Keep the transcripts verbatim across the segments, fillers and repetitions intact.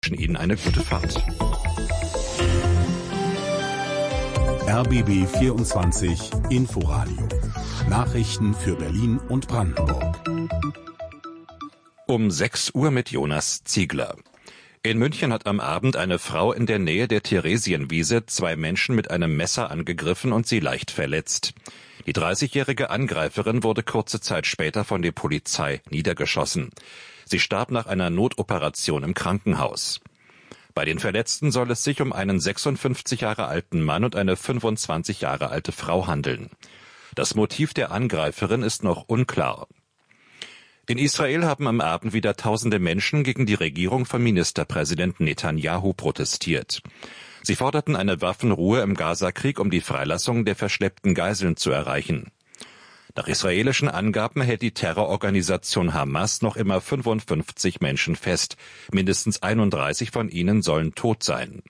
wünschen Ihnen eine gute Fahrt. R B B vierundzwanzig Inforadio. Nachrichten für Berlin und Brandenburg. Um sechs Uhr mit Jonas Ziegler. In München hat am Abend eine Frau in der Nähe der Theresienwiese zwei Menschen mit einem Messer angegriffen und sie leicht verletzt. Die dreißigjährige Angreiferin wurde kurze Zeit später von der Polizei niedergeschossen. Sie starb nach einer Notoperation im Krankenhaus. Bei den Verletzten soll es sich um einen sechsundfünfzig Jahre alten Mann und eine fünfundzwanzig Jahre alte Frau handeln. Das Motiv der Angreiferin ist noch unklar. In Israel haben am Abend wieder tausende Menschen gegen die Regierung von Ministerpräsident Netanyahu protestiert. Sie forderten eine Waffenruhe im Gazakrieg, um die Freilassung der verschleppten Geiseln zu erreichen. Nach israelischen Angaben hält die Terrororganisation Hamas noch immer fünfundfünfzig Menschen fest. Mindestens einunddreißig von ihnen sollen tot sein.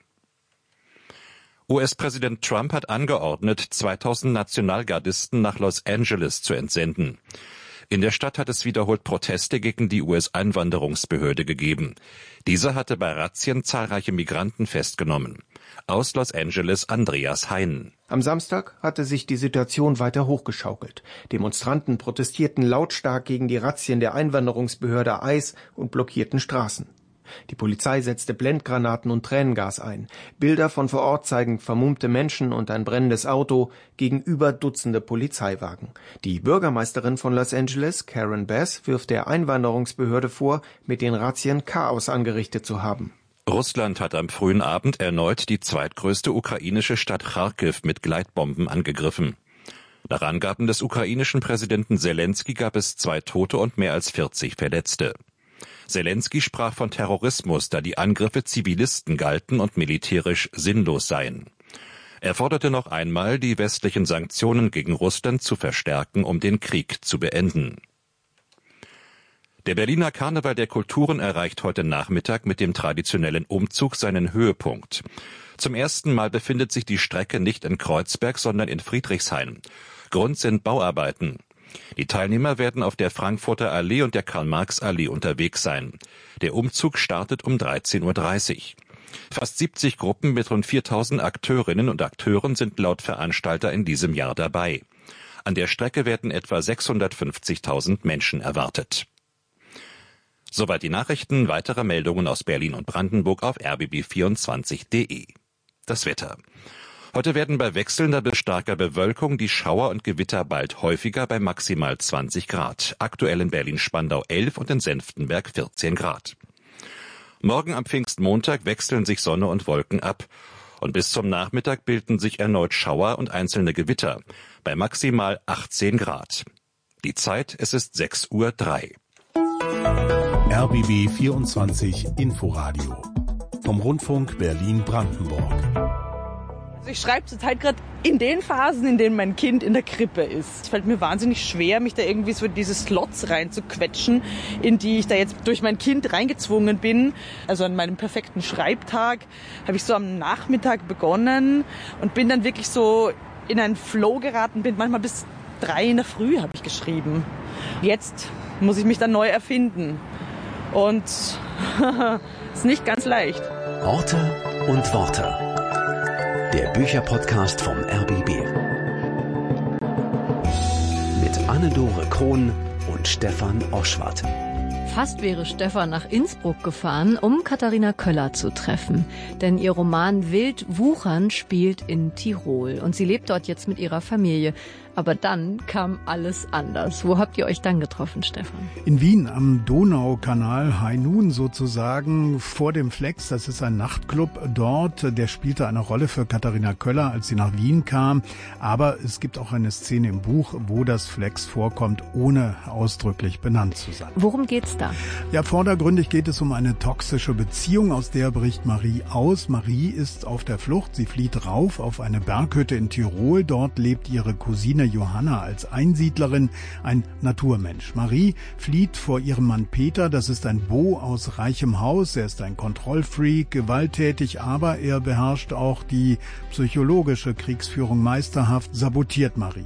U S-Präsident Trump hat angeordnet, zweitausend Nationalgardisten nach Los Angeles zu entsenden. In der Stadt hat es wiederholt Proteste gegen die U S-Einwanderungsbehörde gegeben. Diese hatte bei Razzien zahlreiche Migranten festgenommen. Aus Los Angeles Andreas Hein. Am Samstag hatte sich die Situation weiter hochgeschaukelt. Demonstranten protestierten lautstark gegen die Razzien der Einwanderungsbehörde I C E und blockierten Straßen. Die Polizei setzte Blendgranaten und Tränengas ein. Bilder von vor Ort zeigen vermummte Menschen und ein brennendes Auto, gegenüber Dutzende Polizeiwagen. Die Bürgermeisterin von Los Angeles, Karen Bass, wirft der Einwanderungsbehörde vor, mit den Razzien Chaos angerichtet zu haben. Russland hat am frühen Abend erneut die zweitgrößte ukrainische Stadt Charkiw mit Gleitbomben angegriffen. Nach Angaben des ukrainischen Präsidenten Selenskyj gab es zwei Tote und mehr als vierzig Verletzte. Selenskyj sprach von Terrorismus, da die Angriffe Zivilisten galten und militärisch sinnlos seien. Er forderte noch einmal, die westlichen Sanktionen gegen Russland zu verstärken, um den Krieg zu beenden. Der Berliner Karneval der Kulturen erreicht heute Nachmittag mit dem traditionellen Umzug seinen Höhepunkt. Zum ersten Mal befindet sich die Strecke nicht in Kreuzberg, sondern in Friedrichshain. Grund sind Bauarbeiten. Die Teilnehmer werden auf der Frankfurter Allee und der Karl-Marx-Allee unterwegs sein. Der Umzug startet um dreizehn Uhr dreißig. Fast siebzig Gruppen mit rund viertausend Akteurinnen und Akteuren sind laut Veranstalter in diesem Jahr dabei. An der Strecke werden etwa sechshundertfünfzigtausend Menschen erwartet. Soweit die Nachrichten. Weitere Meldungen aus Berlin und Brandenburg auf r b b vierundzwanzig punkt d e. Das Wetter. Heute werden bei wechselnder bis starker Bewölkung die Schauer und Gewitter bald häufiger bei maximal zwanzig Grad. Aktuell in Berlin-Spandau elf und in Senftenberg vierzehn Grad. Morgen am Pfingstmontag wechseln sich Sonne und Wolken ab. Und bis zum Nachmittag bilden sich erneut Schauer und einzelne Gewitter bei maximal achtzehn Grad. Die Zeit, es ist sechs Uhr drei. R B B vierundzwanzig Inforadio vom Rundfunk Berlin-Brandenburg. Ich schreibe zurzeit gerade in den Phasen, in denen mein Kind in der Krippe ist. Es fällt mir wahnsinnig schwer, mich da irgendwie so in diese Slots reinzuquetschen, in die ich da jetzt durch mein Kind reingezwungen bin. Also an meinem perfekten Schreibtag habe ich so am Nachmittag begonnen und bin dann wirklich so in einen Flow geraten, bin manchmal bis drei in der Früh habe ich geschrieben. Jetzt muss ich mich dann neu erfinden. Und ist nicht ganz leicht. Orte und Worte. Der Bücherpodcast vom R B B. Mit Anne-Dore Krohn und Stefan Oschwart. Fast wäre Stefan nach Innsbruck gefahren, um Katharina Köller zu treffen. Denn ihr Roman Wild Wuchern spielt in Tirol. Und sie lebt dort jetzt mit ihrer Familie. Aber dann kam alles anders. Wo habt ihr euch dann getroffen, Stefan? In Wien am Donaukanal, High Noon sozusagen, vor dem Flex. Das ist ein Nachtclub dort. Der spielte eine Rolle für Katharina Köller, als sie nach Wien kam. Aber es gibt auch eine Szene im Buch, wo das Flex vorkommt, ohne ausdrücklich benannt zu sein. Worum geht's da? Ja, vordergründig geht es um eine toxische Beziehung, aus der bricht Marie aus. Marie ist auf der Flucht. Sie flieht rauf auf eine Berghütte in Tirol. Dort lebt ihre Cousine Johanna als Einsiedlerin, ein Naturmensch. Marie flieht vor ihrem Mann Peter, das ist ein Beau aus reichem Haus, er ist ein Kontrollfreak, gewalttätig, aber er beherrscht auch die psychologische Kriegsführung meisterhaft, sabotiert Marie.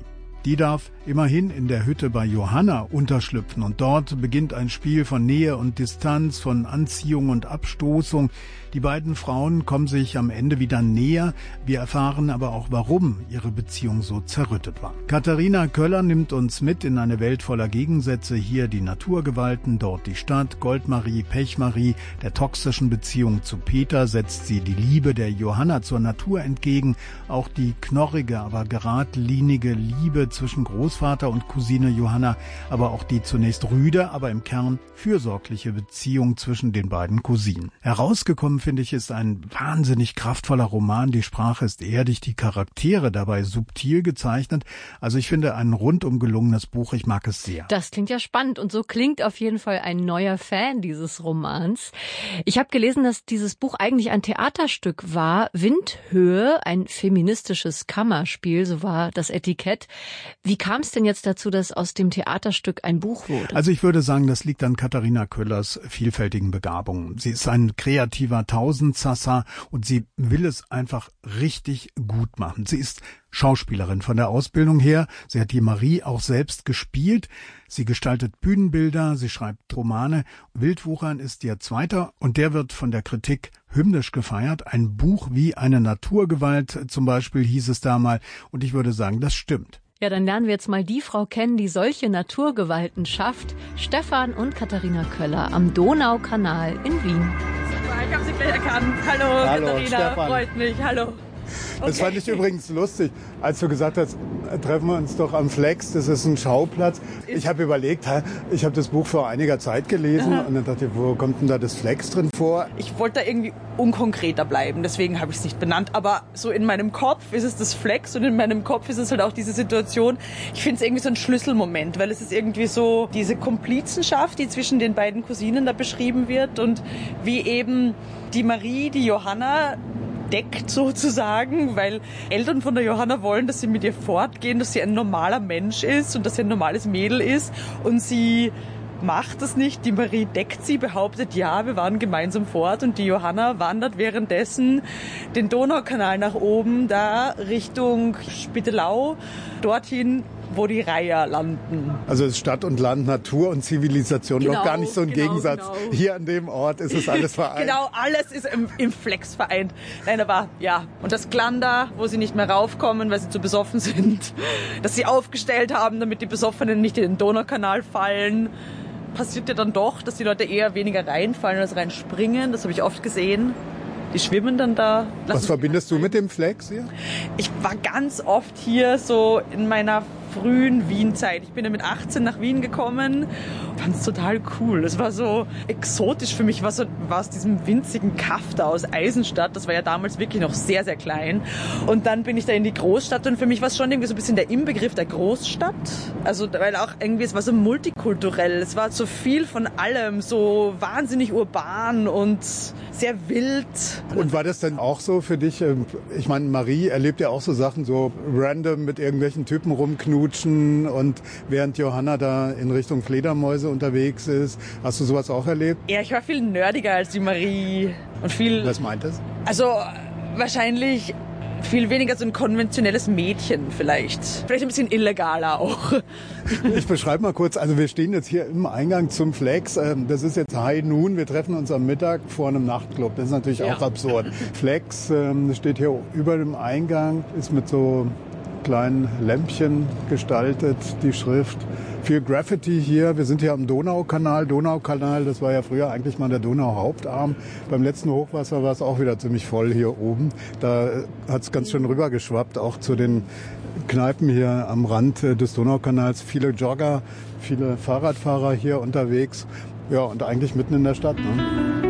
Die darf immerhin in der Hütte bei Johanna unterschlüpfen und dort beginnt ein Spiel von Nähe und Distanz, von Anziehung und Abstoßung. Die beiden Frauen kommen sich am Ende wieder näher. Wir erfahren aber auch, warum ihre Beziehung so zerrüttet war. Katharina Köller nimmt uns mit in eine Welt voller Gegensätze. Hier die Naturgewalten, dort die Stadt, Goldmarie, Pechmarie. Der toxischen Beziehung zu Peter setzt sie die Liebe der Johanna zur Natur entgegen. Auch die knorrige, aber geradlinige Liebe zwischen Großvater und Cousine Johanna, aber auch die zunächst rüde, aber im Kern fürsorgliche Beziehung zwischen den beiden Cousinen. Herausgekommen, finde ich, ist ein wahnsinnig kraftvoller Roman. Die Sprache ist erdig, die Charaktere dabei subtil gezeichnet. Also ich finde, ein rundum gelungenes Buch. Ich mag es sehr. Das klingt ja spannend und so klingt auf jeden Fall ein neuer Fan dieses Romans. Ich habe gelesen, dass dieses Buch eigentlich ein Theaterstück war. Windhöhe, ein feministisches Kammerspiel, so war das Etikett. Wie kam es denn jetzt dazu, dass aus dem Theaterstück ein Buch wurde? Also ich würde sagen, das liegt an Katharina Köllers vielfältigen Begabungen. Sie ist ein kreativer Tausendsassa und sie will es einfach richtig gut machen. Sie ist Schauspielerin von der Ausbildung her. Sie hat die Marie auch selbst gespielt. Sie gestaltet Bühnenbilder, sie schreibt Romane. Wildwuchern ist ihr zweiter und der wird von der Kritik hymnisch gefeiert. Ein Buch wie eine Naturgewalt zum Beispiel hieß es da mal und ich würde sagen, das stimmt. Ja, dann lernen wir jetzt mal die Frau kennen, die solche Naturgewalten schafft. Stefan und Katharina Köller am Donaukanal in Wien. Super, ich habe Sie gleich erkannt. Hallo, Hallo Katharina, Stefan. Freut mich. Hallo. Okay. Das fand ich übrigens lustig, als du gesagt hast, treffen wir uns doch am Flex, das ist ein Schauplatz. Ich habe überlegt, ich habe das Buch vor einiger Zeit gelesen Aha. und dann dachte ich, wo kommt denn da das Flex drin vor? Ich wollte da irgendwie unkonkreter bleiben, deswegen habe ich es nicht benannt. Aber so in meinem Kopf ist es das Flex und in meinem Kopf ist es halt auch diese Situation. Ich finde es irgendwie so ein Schlüsselmoment, weil es ist irgendwie so diese Komplizenschaft, die zwischen den beiden Cousinen da beschrieben wird und wie eben die Marie, die Johanna deckt sozusagen, weil Eltern von der Johanna wollen, dass sie mit ihr fortgehen, dass sie ein normaler Mensch ist und dass sie ein normales Mädel ist und sie macht das nicht. Die Marie deckt sie, behauptet, ja, wir waren gemeinsam fort und die Johanna wandert währenddessen den Donaukanal nach oben, da Richtung Spittelau, dorthin, wo die Reiher landen. Also es ist Stadt und Land, Natur und Zivilisation, genau, noch gar nicht so ein genau, Gegensatz. Genau. Hier an dem Ort ist es alles vereint. Genau, alles ist im, im Flex vereint. Nein, aber ja, und das Glander, wo sie nicht mehr raufkommen, weil sie zu besoffen sind, dass sie aufgestellt haben, damit die Besoffenen nicht in den Donaukanal fallen, passiert ja dann doch, dass die Leute eher weniger reinfallen als reinspringen. Das habe ich oft gesehen. Die schwimmen dann da. Was verbindest du mit dem Flex hier? Ich war ganz oft hier so in meiner frühen Wien-Zeit. Ich bin ja mit achtzehn nach Wien gekommen. Fand es total cool. Es war so exotisch für mich. War so war aus diesem winzigen Kaff da aus Eisenstadt. Das war ja damals wirklich noch sehr, sehr klein. Und dann bin ich da in die Großstadt und für mich war es schon irgendwie so ein bisschen der Inbegriff der Großstadt. Also, weil auch irgendwie, es war so multikulturell. Es war so viel von allem, so wahnsinnig urban und sehr wild. Und war das denn auch so für dich? Ich meine, Marie erlebt ja auch so Sachen, so random mit irgendwelchen Typen rumknutschen und während Johanna da in Richtung Fledermäuse unterwegs ist. Hast du sowas auch erlebt? Ja, ich war viel nerdiger als die Marie und viel... Was meint das? Also wahrscheinlich viel weniger so ein konventionelles Mädchen vielleicht. Vielleicht ein bisschen illegaler auch. Ich beschreibe mal kurz, also wir stehen jetzt hier im Eingang zum Flex. Das ist jetzt High Noon, wir treffen uns am Mittag vor einem Nachtclub. Das ist natürlich ja auch absurd. Flex steht hier über dem Eingang, ist mit so kleinen Lämpchen gestaltet, die Schrift. Viel Graffiti hier. Wir sind hier am Donaukanal. Donaukanal, das war ja früher eigentlich mal der Donauhauptarm. Beim letzten Hochwasser war es auch wieder ziemlich voll hier oben. Da hat es ganz schön rübergeschwappt, auch zu den Kneipen hier am Rand des Donaukanals. Viele Jogger, viele Fahrradfahrer hier unterwegs. Ja, und eigentlich mitten in der Stadt. Ne?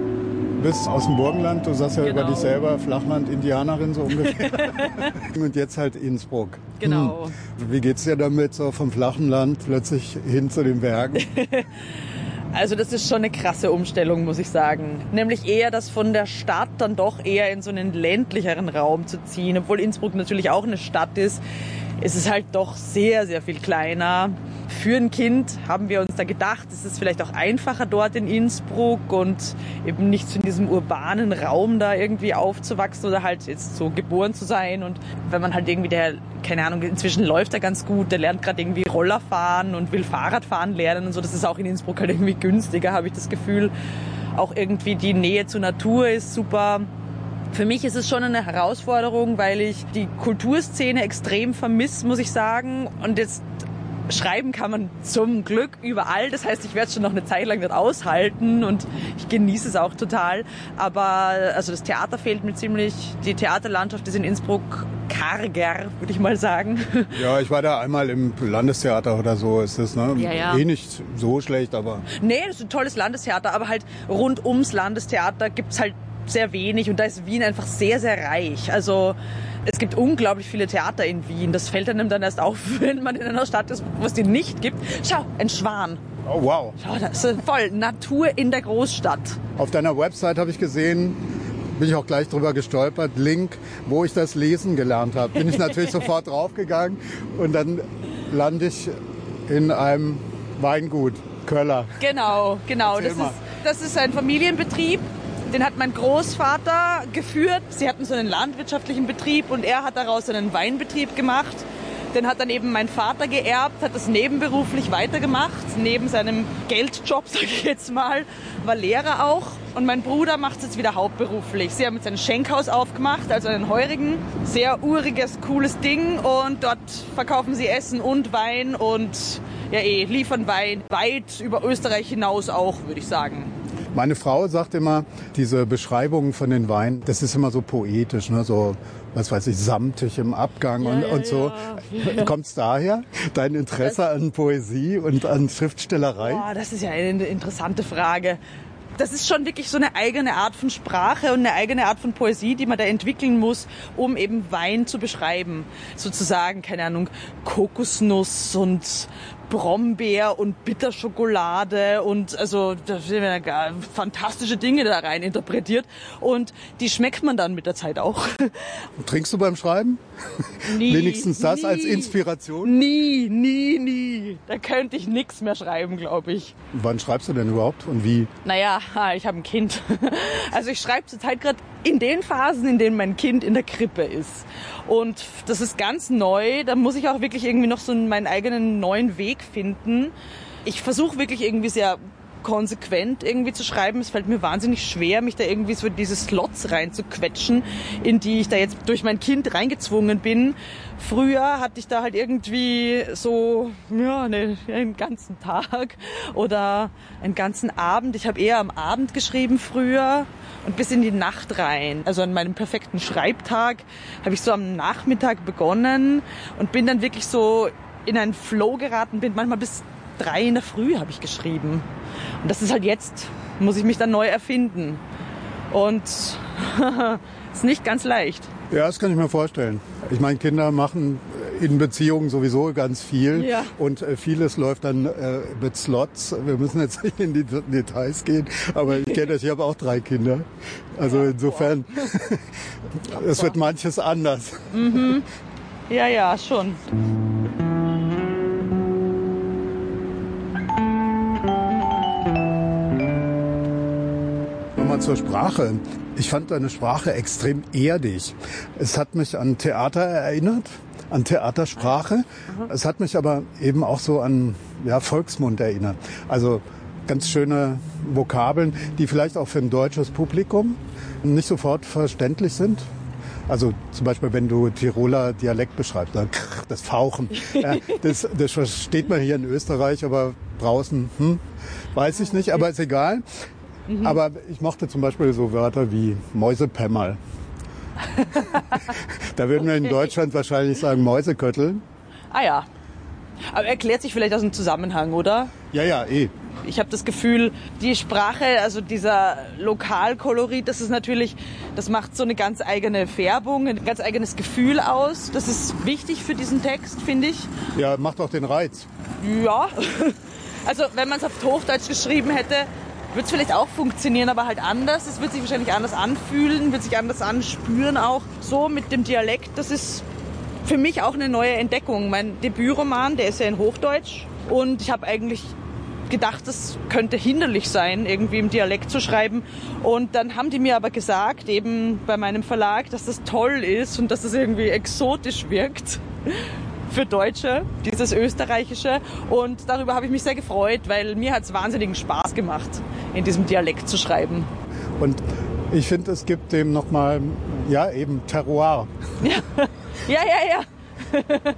Du bist aus dem Burgenland, du sagst ja genau. Über dich selber, Flachland-Indianerin so ungefähr. Und jetzt halt Innsbruck. Genau. Hm. Wie geht's dir damit, so vom flachen Land plötzlich hin zu den Bergen? Also das ist schon eine krasse Umstellung, muss ich sagen. Nämlich eher das von der Stadt dann doch eher in so einen ländlicheren Raum zu ziehen. Obwohl Innsbruck natürlich auch eine Stadt ist, ist es halt doch sehr, sehr viel kleiner. Für ein Kind haben wir uns da gedacht, es ist vielleicht auch einfacher dort in Innsbruck und eben nicht so in diesem urbanen Raum da irgendwie aufzuwachsen oder halt jetzt so geboren zu sein. Und wenn man halt irgendwie der, keine Ahnung, inzwischen läuft er ganz gut, der lernt gerade irgendwie Roller fahren und will Fahrradfahren lernen und so, das ist auch in Innsbruck halt irgendwie günstiger, habe ich das Gefühl. Auch irgendwie die Nähe zur Natur ist super. Für mich ist es schon eine Herausforderung, weil ich die Kulturszene extrem vermisse, muss ich sagen. Und jetzt schreiben kann man zum Glück überall. Das heißt, ich werde es schon noch eine Zeit lang nicht aushalten und ich genieße es auch total. Aber also das Theater fehlt mir ziemlich. Die Theaterlandschaft ist in Innsbruck karger, würde ich mal sagen. Ja, ich war da einmal im Landestheater oder so. Ist das, ne? Ja, ja. Eh nicht so schlecht, aber... Nee, das ist ein tolles Landestheater, aber halt rund ums Landestheater gibt's halt sehr wenig und da ist Wien einfach sehr, sehr reich. Also es gibt unglaublich viele Theater in Wien. Das fällt einem dann erst auf, wenn man in einer Stadt ist, wo es die nicht gibt. Schau, ein Schwan. Oh, wow. Schau, das ist voll Natur in der Großstadt. Auf deiner Website habe ich gesehen, bin ich auch gleich drüber gestolpert, Link, wo ich das Lesen gelernt habe. Bin ich natürlich sofort draufgegangen und dann lande ich in einem Weingut, Köller. Genau, genau. Das ist, das ist ein Familienbetrieb. Den hat mein Großvater geführt. Sie hatten so einen landwirtschaftlichen Betrieb und er hat daraus einen Weinbetrieb gemacht. Den hat dann eben mein Vater geerbt, hat das nebenberuflich weitergemacht, neben seinem Geldjob, sage ich jetzt mal, war Lehrer auch. Und mein Bruder macht es jetzt wieder hauptberuflich. Sie haben jetzt ein Schenkhaus aufgemacht, also einen heurigen, sehr uriges, cooles Ding. Und dort verkaufen sie Essen und Wein und ja eh, liefern Wein weit über Österreich hinaus auch, würde ich sagen. Meine Frau sagt immer, diese Beschreibungen von den Weinen, das ist immer so poetisch, ne? So, was weiß ich, samtig im Abgang ja, und, ja, und so. Ja. Kommt's daher, dein Interesse das, an Poesie und an Schriftstellerei? Boah, das ist ja eine interessante Frage. Das ist schon wirklich so eine eigene Art von Sprache und eine eigene Art von Poesie, die man da entwickeln muss, um eben Wein zu beschreiben. Sozusagen, keine Ahnung, Kokosnuss und Brombeer und Bitterschokolade und also da sind ja fantastische Dinge da rein interpretiert und die schmeckt man dann mit der Zeit auch. Trinkst du beim Schreiben? Nie, Wenigstens das nie, als Inspiration? Nie, nie, nie. Da könnte ich nichts mehr schreiben, glaube ich. Wann schreibst du denn überhaupt und wie? Naja, ich habe ein Kind. Also ich schreibe zurzeit gerade in den Phasen, in denen mein Kind in der Krippe ist. Und das ist ganz neu. Da muss ich auch wirklich irgendwie noch so meinen eigenen neuen Weg finden. Ich versuche wirklich irgendwie sehr konsequent irgendwie zu schreiben. Es fällt mir wahnsinnig schwer, mich da irgendwie so in diese Slots reinzuquetschen, in die ich da jetzt durch mein Kind reingezwungen bin. Früher hatte ich da halt irgendwie so ja, ne, einen ganzen Tag oder einen ganzen Abend. Ich habe eher am Abend geschrieben früher und bis in die Nacht rein. Also an meinem perfekten Schreibtag habe ich so am Nachmittag begonnen und bin dann wirklich so in einen Flow geraten, bin manchmal bis drei in der Früh habe ich geschrieben. Und das ist halt jetzt, muss ich mich dann neu erfinden. Und ist nicht ganz leicht. Ja, das kann ich mir vorstellen. Ich meine, Kinder machen in Beziehungen sowieso ganz viel. Ja. Und äh, vieles läuft dann äh, mit Slots. Wir müssen jetzt nicht in die Details gehen, aber ich kenne das, ich habe auch drei Kinder. Also insofern, es wird manches anders. Mhm. Ja, ja, schon. Nochmal zur Sprache. Ich fand deine Sprache extrem erdig. Es hat mich an Theater erinnert, an Theatersprache. Mhm. Es hat mich aber eben auch so an ja, Volksmund erinnert. Also ganz schöne Vokabeln, die vielleicht auch für ein deutsches Publikum nicht sofort verständlich sind. Also zum Beispiel, wenn du Tiroler Dialekt beschreibst, dann das Fauchen. Ja, das, das versteht man hier in Österreich, aber draußen, hm, weiß ich nicht, aber ist egal. Mhm. Aber ich mochte zum Beispiel so Wörter wie Mäusepämmerl. Da würden wir in Deutschland wahrscheinlich sagen Mäuseköttel. Ah ja. Aber erklärt sich vielleicht aus dem Zusammenhang, oder? Ja, ja, eh. Ich habe das Gefühl, die Sprache, also dieser Lokalkolorit, das ist natürlich, das macht so eine ganz eigene Färbung, ein ganz eigenes Gefühl aus. Das ist wichtig für diesen Text, finde ich. Ja, macht auch den Reiz. Ja. Also wenn man es auf Hochdeutsch geschrieben hätte, würde es vielleicht auch funktionieren, aber halt anders. Es wird sich wahrscheinlich anders anfühlen, wird sich anders anspüren auch. So mit dem Dialekt, das ist für mich auch eine neue Entdeckung. Mein Debütroman, der ist ja in Hochdeutsch und ich habe eigentlich gedacht, das könnte hinderlich sein, irgendwie im Dialekt zu schreiben. Und dann haben die mir aber gesagt, eben bei meinem Verlag, dass das toll ist und dass das irgendwie exotisch wirkt für Deutsche, dieses Österreichische. Und darüber habe ich mich sehr gefreut, weil mir hat es wahnsinnigen Spaß gemacht, in diesem Dialekt zu schreiben. Und ich finde, es gibt dem nochmal, ja, eben Terroir. Ja, ja, ja. ja.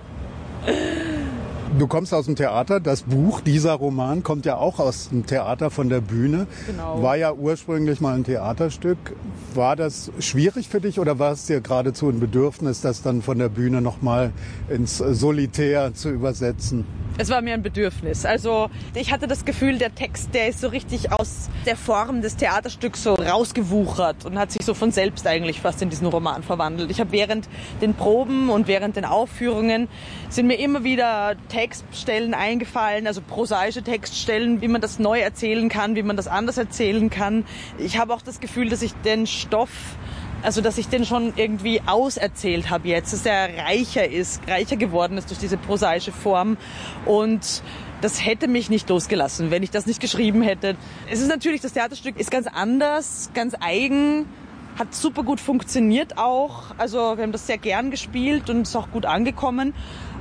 Du kommst aus dem Theater, das Buch, dieser Roman, kommt ja auch aus dem Theater, von der Bühne. Genau. War ja ursprünglich mal ein Theaterstück. War das schwierig für dich oder war es dir geradezu ein Bedürfnis, das dann von der Bühne nochmal ins Solitär zu übersetzen? Es war mir ein Bedürfnis. Also ich hatte das Gefühl, der Text, der ist so richtig aus der Form des Theaterstücks so rausgewuchert und hat sich so von selbst eigentlich fast in diesen Roman verwandelt. Ich habe während den Proben und während den Aufführungen sind mir immer wieder Textstellen eingefallen, also prosaische Textstellen, wie man das neu erzählen kann, wie man das anders erzählen kann. Ich habe auch das Gefühl, dass ich den Stoff Also, dass ich den schon irgendwie auserzählt habe jetzt, dass der reicher ist, reicher geworden ist durch diese prosaische Form. Und das hätte mich nicht losgelassen, wenn ich das nicht geschrieben hätte. Es ist natürlich, das Theaterstück ist ganz anders, ganz eigen, hat super gut funktioniert auch. Also, wir haben das sehr gern gespielt und ist auch gut angekommen.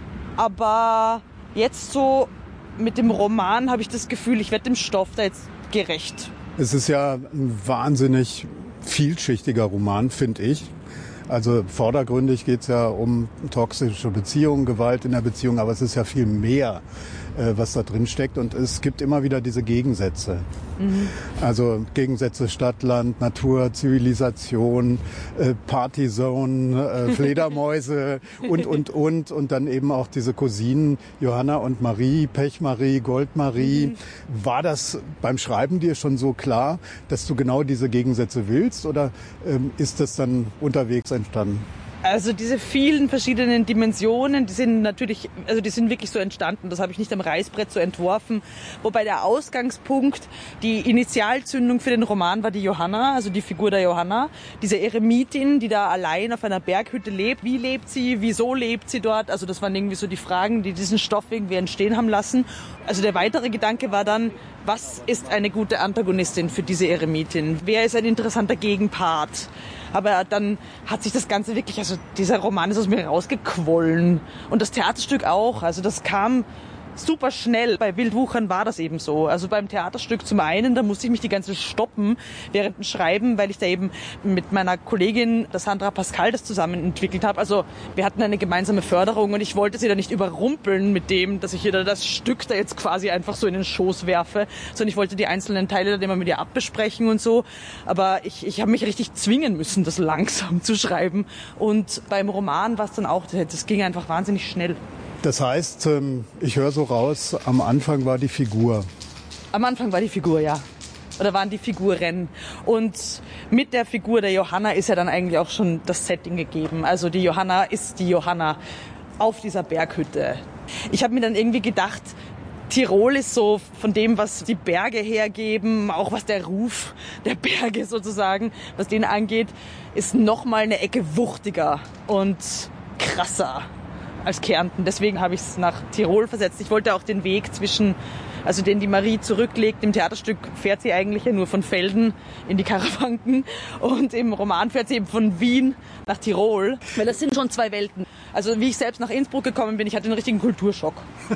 Aber jetzt so mit dem Roman habe ich das Gefühl, ich werde dem Stoff da jetzt gerecht. Es ist ja ein wahnsinnig vielschichtiger Roman, finde ich. Also vordergründig geht es ja um toxische Beziehungen, Gewalt in der Beziehung, aber es ist ja viel mehr, äh, was da drin steckt. Und es gibt immer wieder diese Gegensätze. Mhm. Also Gegensätze Stadt, Land, Natur, Zivilisation, äh, Partyzone, äh, Fledermäuse und, und, und. Und dann eben auch diese Cousinen Johanna und Marie, Pechmarie, Goldmarie. Mhm. War das beim Schreiben dir schon so klar, dass du genau diese Gegensätze willst? Oder ähm, ist das dann unterwegs entstanden? Also diese vielen verschiedenen Dimensionen, die sind natürlich, also die sind wirklich so entstanden. Das habe ich nicht am Reißbrett so entworfen. Wobei der Ausgangspunkt, die Initialzündung für den Roman war die Johanna, also die Figur der Johanna. Diese Eremitin, die da allein auf einer Berghütte lebt. Wie lebt sie? Wieso lebt sie dort? Also das waren irgendwie so die Fragen, die diesen Stoff irgendwie entstehen haben lassen. Also der weitere Gedanke war dann, was ist eine gute Antagonistin für diese Eremitin? Wer ist ein interessanter Gegenpart? Aber dann hat sich das Ganze wirklich, also dieser Roman ist aus mir rausgequollen. Und das Theaterstück auch. Also das kam super schnell. Bei Wildwuchern war das eben so. Also beim Theaterstück zum einen, da musste ich mich die ganze Zeit stoppen während dem Schreiben, weil ich da eben mit meiner Kollegin, der Sandra Pascal, das zusammen entwickelt habe. Also wir hatten eine gemeinsame Förderung und ich wollte sie da nicht überrumpeln mit dem, dass ich ihr da das Stück da jetzt quasi einfach so in den Schoß werfe, sondern ich wollte die einzelnen Teile dann immer mit ihr abbesprechen und so. Aber ich, ich habe mich richtig zwingen müssen, das langsam zu schreiben. Und beim Roman war es dann auch, das ging einfach wahnsinnig schnell. Das heißt, ich höre so raus, am Anfang war die Figur. Am Anfang war die Figur, ja. Oder waren die Figuren. Und mit der Figur der Johanna ist ja dann eigentlich auch schon das Setting gegeben. Also die Johanna ist die Johanna auf dieser Berghütte. Ich habe mir dann irgendwie gedacht, Tirol ist so von dem, was die Berge hergeben, auch was der Ruf der Berge sozusagen, was den angeht, ist noch mal eine Ecke wuchtiger und krasser als Kärnten. Deswegen habe ich es nach Tirol versetzt. Ich wollte auch den Weg zwischen, also den die Marie zurücklegt. Im Theaterstück fährt sie eigentlich ja nur von Velden in die Karawanken und im Roman fährt sie eben von Wien nach Tirol, weil das sind schon zwei Welten. Also wie ich selbst nach Innsbruck gekommen bin, ich hatte einen richtigen Kulturschock.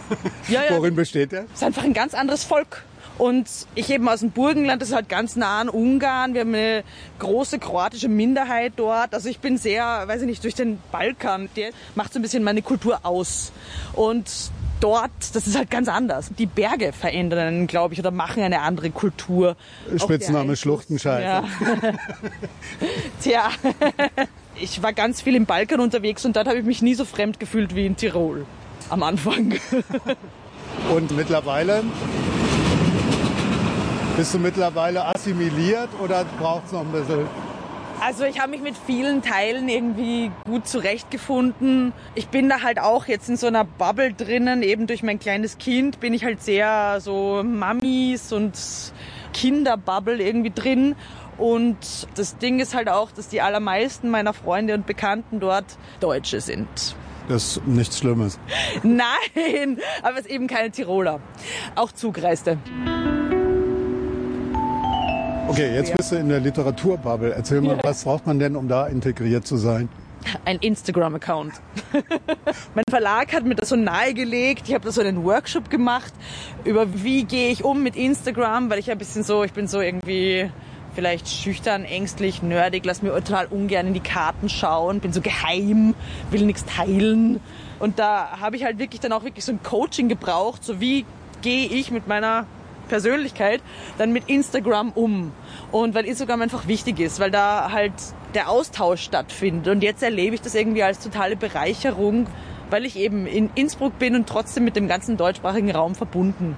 Ja, ja. Worin besteht der? Es ist einfach ein ganz anderes Volk. Und ich eben aus dem Burgenland, das ist halt ganz nah an Ungarn. Wir haben eine große kroatische Minderheit dort. Also ich bin sehr, weiß ich nicht, durch den Balkan. Der macht so ein bisschen meine Kultur aus. Und dort, das ist halt ganz anders. Die Berge verändern, glaube ich, oder machen eine andere Kultur. Spitzname Schluchtenscheiße. Ja. Tja, ich war ganz viel im Balkan unterwegs und dort habe ich mich nie so fremd gefühlt wie in Tirol am Anfang. Und mittlerweile? Bist du mittlerweile assimiliert oder braucht es noch ein bisschen? Also ich habe mich mit vielen Teilen irgendwie gut zurechtgefunden. Ich bin da halt auch jetzt in so einer Bubble drinnen, eben durch mein kleines Kind bin ich halt sehr so Mamis und Kinderbubble irgendwie drin. Und das Ding ist halt auch, dass die allermeisten meiner Freunde und Bekannten dort Deutsche sind. Das ist nichts Schlimmes. Nein, aber es ist eben keine Tiroler. Auch Zugreiste. Okay, jetzt ja. bist du in der Literaturbubble. Erzähl mal, was braucht man denn, um da integriert zu sein? Ein Instagram-Account. Mein Verlag hat mir das so nahegelegt. Ich habe da so einen Workshop gemacht über wie gehe ich um mit Instagram, weil ich ein bisschen so, ich bin so irgendwie vielleicht schüchtern, ängstlich, nerdig, lass mir total ungern in die Karten schauen, bin so geheim, will nichts teilen. Und da habe ich halt wirklich dann auch wirklich so ein Coaching gebraucht, so wie gehe ich mit meiner Persönlichkeit dann mit Instagram um. Und weil Instagram einfach wichtig ist, weil da halt der Austausch stattfindet. Und jetzt erlebe ich das irgendwie als totale Bereicherung, weil ich eben in Innsbruck bin und trotzdem mit dem ganzen deutschsprachigen Raum verbunden.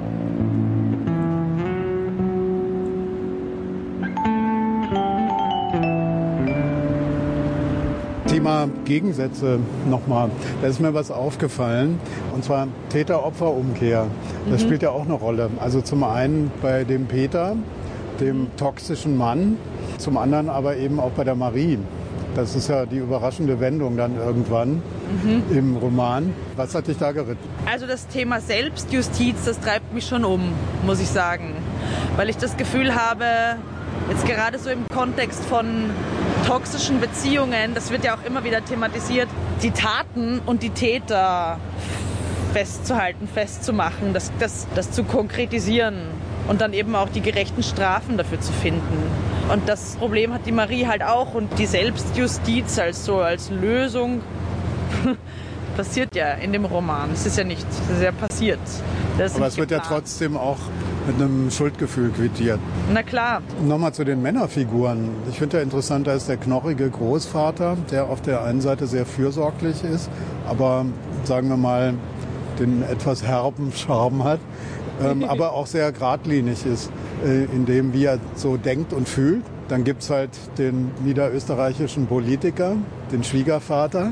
Thema Gegensätze nochmal. Da ist mir was aufgefallen. Und zwar Täter-Opfer-Umkehr. Das mhm. spielt ja auch eine Rolle. Also zum einen bei dem Peter, dem toxischen Mann. Zum anderen aber eben auch bei der Marie. Das ist ja die überraschende Wendung dann irgendwann mhm. im Roman. Was hat dich da geritten? Also das Thema Selbstjustiz, das treibt mich schon um, muss ich sagen. Weil ich das Gefühl habe, jetzt gerade so im Kontext von toxischen Beziehungen, das wird ja auch immer wieder thematisiert, die Taten und die Täter festzuhalten, festzumachen, das, das, das zu konkretisieren und dann eben auch die gerechten Strafen dafür zu finden. Und das Problem hat die Marie halt auch und die Selbstjustiz als so als Lösung passiert ja in dem Roman. Es ist ja nicht, es ist ja passiert. Das Aber es wird geplant. Ja trotzdem auch mit einem Schuldgefühl quittiert. Na klar. Nochmal zu den Männerfiguren. Ich finde ja interessant, da ist der knorrige Großvater, der auf der einen Seite sehr fürsorglich ist, aber sagen wir mal den etwas herben Charme hat, ähm, aber auch sehr geradlinig ist äh, in dem, wie er so denkt und fühlt. Dann gibt es halt den niederösterreichischen Politiker, den Schwiegervater.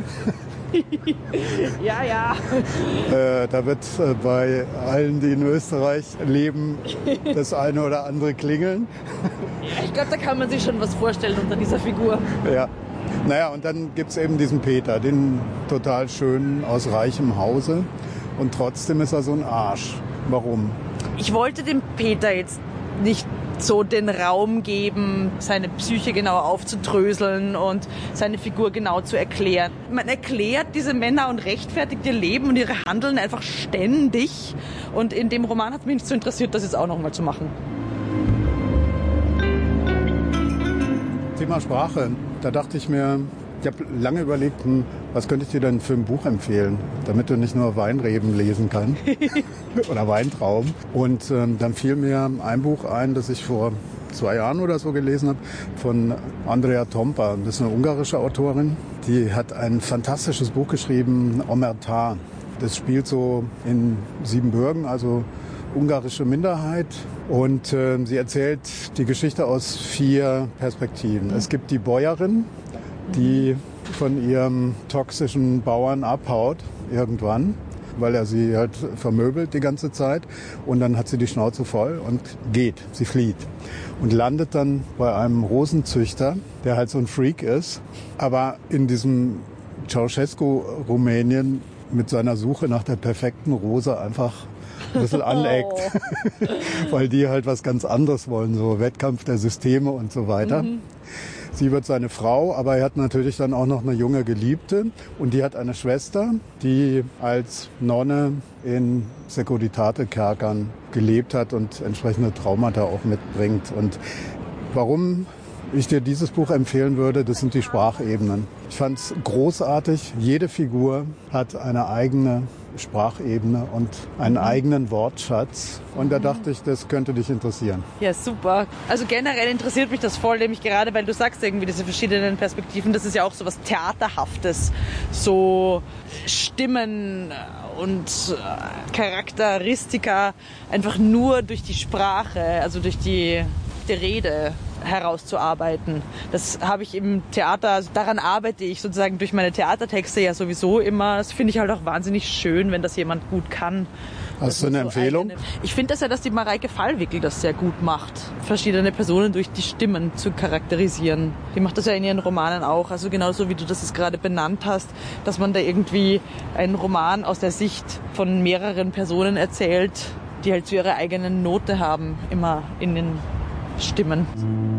ja, ja. Äh, da wird äh, bei allen, die in Österreich leben, das eine oder andere klingeln. Ja, ich glaube, da kann man sich schon was vorstellen unter dieser Figur. Ja. Naja, und dann gibt es eben diesen Peter, den total schönen, aus reichem Hause. Und trotzdem ist er so ein Arsch. Warum? Ich wollte dem Peter jetzt nicht so den Raum geben, seine Psyche genau aufzudröseln und seine Figur genau zu erklären. Man erklärt diese Männer und rechtfertigt ihr Leben und ihre Handeln einfach ständig. Und in dem Roman hat es mich nicht so interessiert, das jetzt auch noch mal zu machen. Thema Sprache. Da dachte ich mir, ich habe lange überlegt, was könnte ich dir denn für ein Buch empfehlen, damit du nicht nur Weinreben lesen kannst oder Weintrauben. Und ähm, dann fiel mir ein Buch ein, das ich vor zwei Jahren oder so gelesen habe, von Andrea Tompa. Das ist eine ungarische Autorin. Die hat ein fantastisches Buch geschrieben, Omerta. Das spielt so in Siebenbürgen, also ungarische Minderheit. Und äh, sie erzählt die Geschichte aus vier Perspektiven. Es gibt die Bäuerin, die von ihrem toxischen Bauern abhaut irgendwann, weil er sie halt vermöbelt die ganze Zeit. Und dann hat sie die Schnauze voll und geht, sie flieht. Und landet dann bei einem Rosenzüchter, der halt so ein Freak ist, aber in diesem Ceausescu-Rumänien mit seiner Suche nach der perfekten Rose einfach ein bisschen aneckt, oh. weil die halt was ganz anderes wollen, so Wettkampf der Systeme und so weiter. Mhm. Sie wird seine Frau, aber er hat natürlich dann auch noch eine junge Geliebte und die hat eine Schwester, die als Nonne in Securitate-Kerkern gelebt hat und entsprechende Traumata auch mitbringt. Und warum ich dir dieses Buch empfehlen würde, das sind die Sprachebenen. Ich fand es großartig. Jede Figur hat eine eigene Sprachebene und einen mhm. eigenen Wortschatz. Und da dachte ich, das könnte dich interessieren. Ja, super. Also generell interessiert mich das voll, nämlich gerade, weil du sagst irgendwie diese verschiedenen Perspektiven. Das ist ja auch so was Theaterhaftes. So Stimmen und Charakteristika einfach nur durch die Sprache, also durch die, die Rede herauszuarbeiten. Das habe ich im Theater, also daran arbeite ich sozusagen durch meine Theatertexte ja sowieso immer. Das finde ich halt auch wahnsinnig schön, wenn das jemand gut kann. Hast du eine so Empfehlung? Eigene. Ich finde das ja, dass die Mareike Fallwickel das sehr gut macht, verschiedene Personen durch die Stimmen zu charakterisieren. Die macht das ja in ihren Romanen auch, also genauso wie du das jetzt gerade benannt hast, dass man da irgendwie einen Roman aus der Sicht von mehreren Personen erzählt, die halt zu ihrer eigenen Note haben, immer in den Stimmen.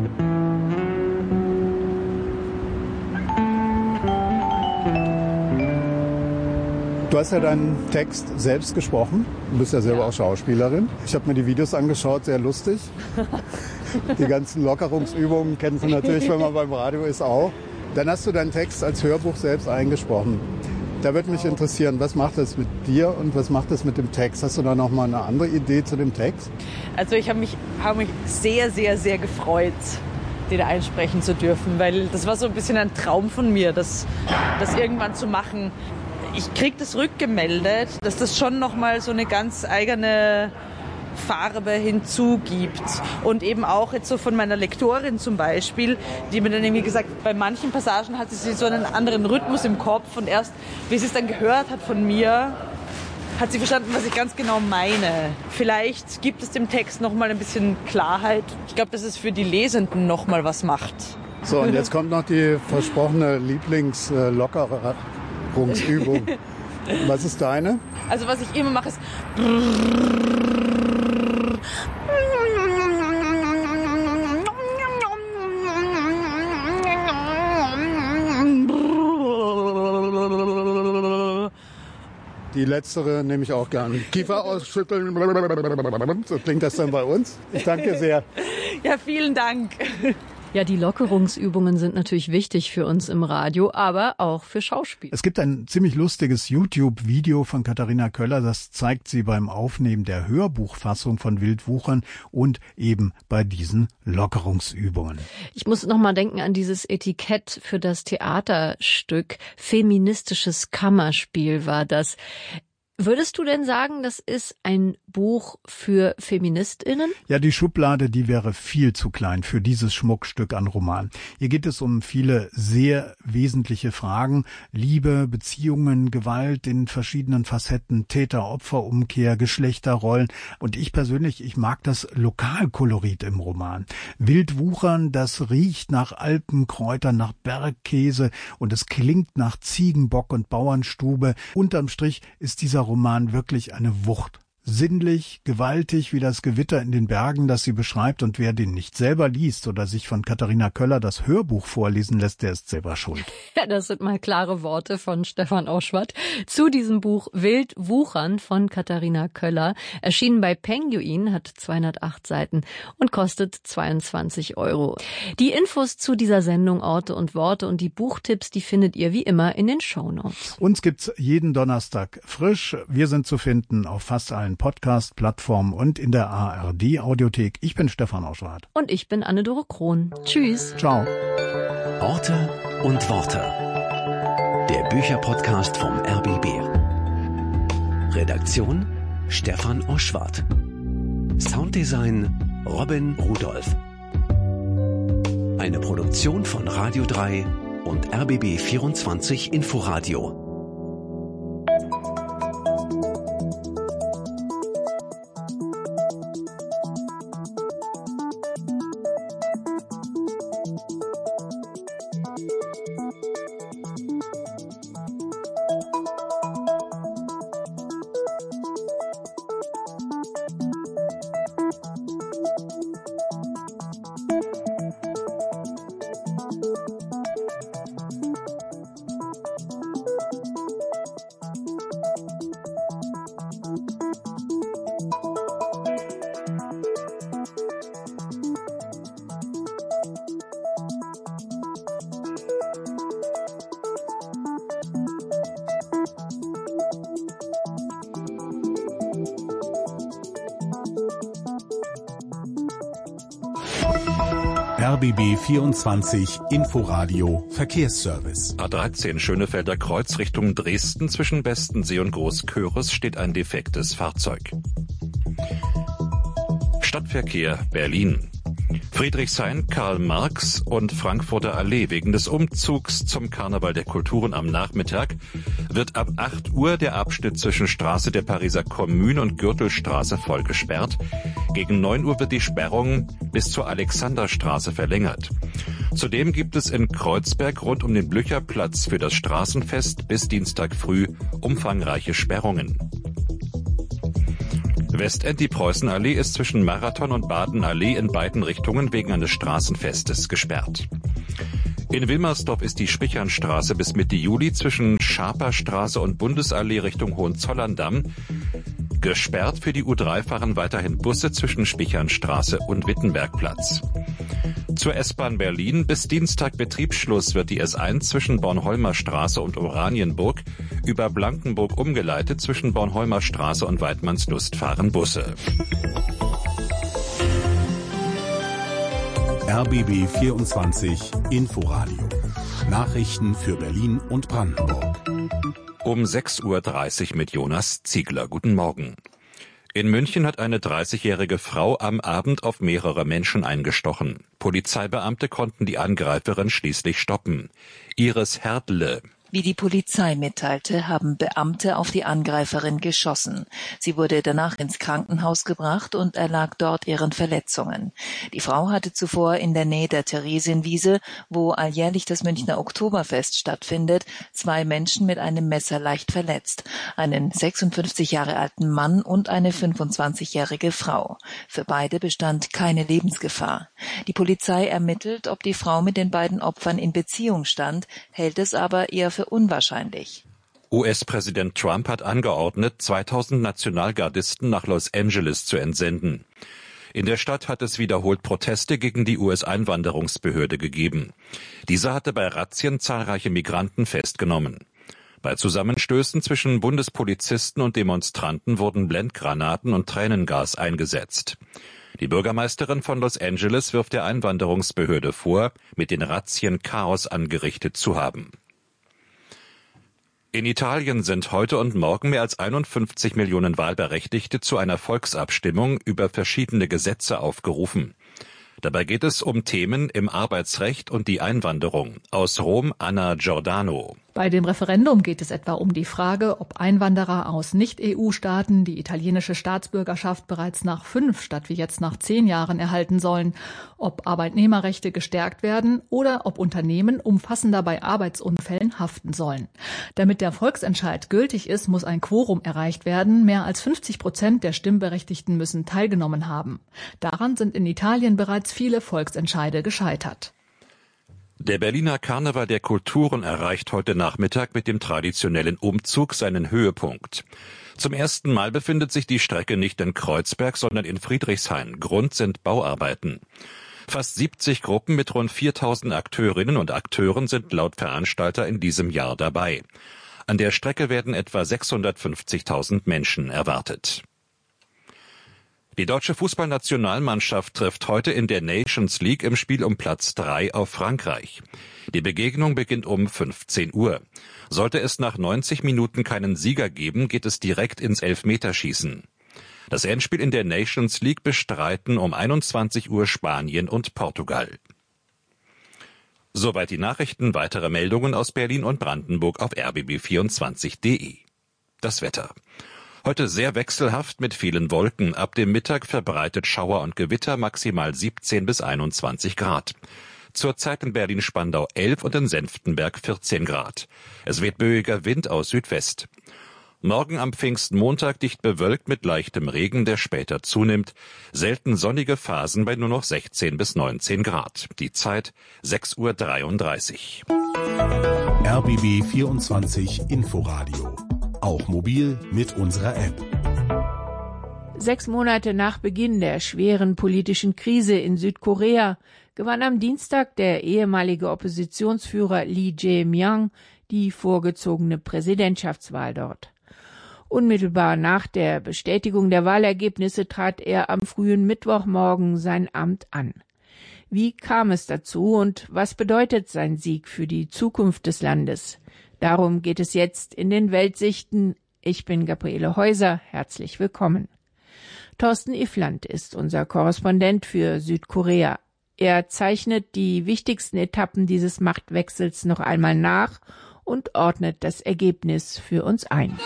Du hast ja deinen Text selbst gesprochen. Du bist ja selber ja. auch Schauspielerin. Ich habe mir die Videos angeschaut, sehr lustig. Die ganzen Lockerungsübungen kennen Sie natürlich, wenn man beim Radio ist, auch. Dann hast du deinen Text als Hörbuch selbst eingesprochen. Da würde mich interessieren, was macht das mit dir und was macht das mit dem Text? Hast du da noch mal eine andere Idee zu dem Text? Also ich habe mich, hab mich sehr, sehr, sehr gefreut, den einsprechen zu dürfen, weil das war so ein bisschen ein Traum von mir, das, das irgendwann zu machen. Ich kriege das rückgemeldet, dass das schon noch mal so eine ganz eigene Farbe hinzugibt. Und eben auch jetzt so von meiner Lektorin zum Beispiel, die mir dann irgendwie gesagt, bei manchen Passagen hatte sie so einen anderen Rhythmus im Kopf und erst, wie sie es dann gehört hat von mir, hat sie verstanden, was ich ganz genau meine. Vielleicht gibt es dem Text noch mal ein bisschen Klarheit. Ich glaube, dass es für die Lesenden noch mal was macht. So, und jetzt kommt noch die versprochene Lieblingslockerungsübung. Was ist deine? Also was ich immer mache ist... Die letztere nehme ich auch gern. Kiefer ausschütteln. So klingt das dann bei uns. Ich danke dir sehr. Ja, vielen Dank. Ja, die Lockerungsübungen sind natürlich wichtig für uns im Radio, aber auch für Schauspiel. Es gibt ein ziemlich lustiges YouTube-Video von Katharina Köller, das zeigt sie beim Aufnehmen der Hörbuchfassung von Wildwuchern und eben bei diesen Lockerungsübungen. Ich muss noch mal denken an dieses Etikett für das Theaterstück. Feministisches Kammerspiel war das. Würdest du denn sagen, das ist ein Buch für FeministInnen? Ja, die Schublade, die wäre viel zu klein für dieses Schmuckstück an Roman. Hier geht es um viele sehr wesentliche Fragen. Liebe, Beziehungen, Gewalt in verschiedenen Facetten, Täter-Opfer-Umkehr, Geschlechterrollen. Und ich persönlich, ich mag das Lokalkolorit im Roman. Wildwuchern, das riecht nach Alpenkräutern, nach Bergkäse und es klingt nach Ziegenbock und Bauernstube. Unterm Strich ist dieser Roman wirklich eine Wucht. Sinnlich, gewaltig wie das Gewitter in den Bergen, das sie beschreibt. Und wer den nicht selber liest oder sich von Katharina Köller das Hörbuch vorlesen lässt, der ist selber schuld. Ja, das sind mal klare Worte von Stefan Oschwart zu diesem Buch Wildwuchern von Katharina Köller. Erschienen bei Penguin, hat zweihundertacht Seiten und kostet zweiundzwanzig Euro. Die Infos zu dieser Sendung, Orte und Worte und die Buchtipps, die findet ihr wie immer in den Shownotes. Uns gibt's jeden Donnerstag frisch. Wir sind zu finden auf fast allen Podcast-Plattformen und in der A R D-Audiothek. Ich bin Stefan Oschwart. Und ich bin Anne-Dore Krohn. Tschüss. Ciao. Orte und Worte. Der Bücherpodcast vom R B B. Redaktion Stefan Oschwart. Sounddesign Robin Rudolph. Eine Produktion von Radio drei und R B B vierundzwanzig Inforadio. R B B vierundzwanzig Inforadio Verkehrsservice. A dreizehn Schönefelder Kreuz Richtung Dresden zwischen Bestensee und Großköris steht ein defektes Fahrzeug. Stadtverkehr Berlin. Friedrichshain, Karl Marx und Frankfurter Allee. Wegen des Umzugs zum Karneval der Kulturen am Nachmittag wird ab acht Uhr der Abschnitt zwischen Straße der Pariser Kommune und Gürtelstraße voll gesperrt. Gegen neun Uhr wird die Sperrung bis zur Alexanderstraße verlängert. Zudem gibt es in Kreuzberg rund um den Blücherplatz für das Straßenfest bis Dienstag früh umfangreiche Sperrungen. Westend, die Preußenallee, ist zwischen Marathon und Badenallee in beiden Richtungen wegen eines Straßenfestes gesperrt. In Wilmersdorf ist die Spichernstraße bis Mitte Juli zwischen Schaperstraße und Bundesallee Richtung Hohenzollern-Damm gesperrt. Für die U drei fahren weiterhin Busse zwischen Spichernstraße und Wittenbergplatz. Zur S-Bahn Berlin: bis Dienstag Betriebsschluss wird die S eins zwischen Bornholmer Straße und Oranienburg über Blankenburg umgeleitet. Zwischen Bornholmer Straße und Weidmannslust fahren Busse. R B B vierundzwanzig Inforadio. Nachrichten für Berlin und Brandenburg. Um sechs Uhr dreißig mit Jonas Ziegler. Guten Morgen. In München hat eine dreißigjährige Frau am Abend auf mehrere Menschen eingestochen. Polizeibeamte konnten die Angreiferin schließlich stoppen. Iris Herdle. Wie die Polizei mitteilte, haben Beamte auf die Angreiferin geschossen. Sie wurde danach ins Krankenhaus gebracht und erlag dort ihren Verletzungen. Die Frau hatte zuvor in der Nähe der Theresienwiese, wo alljährlich das Münchner Oktoberfest stattfindet, zwei Menschen mit einem Messer leicht verletzt. Einen sechsundfünfzig Jahre alten Mann und eine fünfundzwanzigjährige Frau. Für beide bestand keine Lebensgefahr. Die Polizei ermittelt, ob die Frau mit den beiden Opfern in Beziehung stand, hält es aber eher für unwahrscheinlich. U S-Präsident Trump hat angeordnet, zweitausend Nationalgardisten nach Los Angeles zu entsenden. In der Stadt hat es wiederholt Proteste gegen die U S-Einwanderungsbehörde gegeben. Diese hatte bei Razzien zahlreiche Migranten festgenommen. Bei Zusammenstößen zwischen Bundespolizisten und Demonstranten wurden Blendgranaten und Tränengas eingesetzt. Die Bürgermeisterin von Los Angeles wirft der Einwanderungsbehörde vor, mit den Razzien Chaos angerichtet zu haben. In Italien sind heute und morgen mehr als einundfünfzig Millionen Wahlberechtigte zu einer Volksabstimmung über verschiedene Gesetze aufgerufen. Dabei geht es um Themen im Arbeitsrecht und die Einwanderung. Aus Rom, Anna Giordano. Bei dem Referendum geht es etwa um die Frage, ob Einwanderer aus Nicht-E U-Staaten die italienische Staatsbürgerschaft bereits nach fünf statt wie jetzt nach zehn Jahren erhalten sollen, ob Arbeitnehmerrechte gestärkt werden oder ob Unternehmen umfassender bei Arbeitsunfällen haften sollen. Damit der Volksentscheid gültig ist, muss ein Quorum erreicht werden. Mehr als fünfzig Prozent der Stimmberechtigten müssen teilgenommen haben. Daran sind in Italien bereits viele Volksentscheide gescheitert. Der Berliner Karneval der Kulturen erreicht heute Nachmittag mit dem traditionellen Umzug seinen Höhepunkt. Zum ersten Mal befindet sich die Strecke nicht in Kreuzberg, sondern in Friedrichshain. Grund sind Bauarbeiten. Fast siebzig Gruppen mit rund viertausend Akteurinnen und Akteuren sind laut Veranstalter in diesem Jahr dabei. An der Strecke werden etwa sechshundertfünfzigtausend Menschen erwartet. Die deutsche Fußballnationalmannschaft trifft heute in der Nations League im Spiel um Platz drei auf Frankreich. Die Begegnung beginnt um fünfzehn Uhr. Sollte es nach neunzig Minuten keinen Sieger geben, geht es direkt ins Elfmeterschießen. Das Endspiel in der Nations League bestreiten um einundzwanzig Uhr Spanien und Portugal. Soweit die Nachrichten. Weitere Meldungen aus Berlin und Brandenburg auf r b b vierundzwanzig punkt de. Das Wetter. Heute sehr wechselhaft mit vielen Wolken. Ab dem Mittag verbreitet Schauer und Gewitter, maximal siebzehn bis einundzwanzig Grad. Zurzeit in Berlin-Spandau elf und in Senftenberg vierzehn Grad. Es weht böiger Wind aus Südwest. Morgen am Pfingstmontag dicht bewölkt mit leichtem Regen, der später zunimmt. Selten sonnige Phasen bei nur noch sechzehn bis neunzehn Grad. Die Zeit sechs Uhr dreiunddreißig. R B B vierundzwanzig Inforadio. Auch mobil mit unserer App. Sechs Monate nach Beginn der schweren politischen Krise in Südkorea gewann am Dienstag der ehemalige Oppositionsführer Lee Jae-myung die vorgezogene Präsidentschaftswahl dort. Unmittelbar nach der Bestätigung der Wahlergebnisse trat er am frühen Mittwochmorgen sein Amt an. Wie kam es dazu und was bedeutet sein Sieg für die Zukunft des Landes? Darum geht es jetzt in den Weltsichten. Ich bin Gabriele Häuser. Herzlich willkommen. Thorsten Iffland ist unser Korrespondent für Südkorea. Er zeichnet die wichtigsten Etappen dieses Machtwechsels noch einmal nach und ordnet das Ergebnis für uns ein.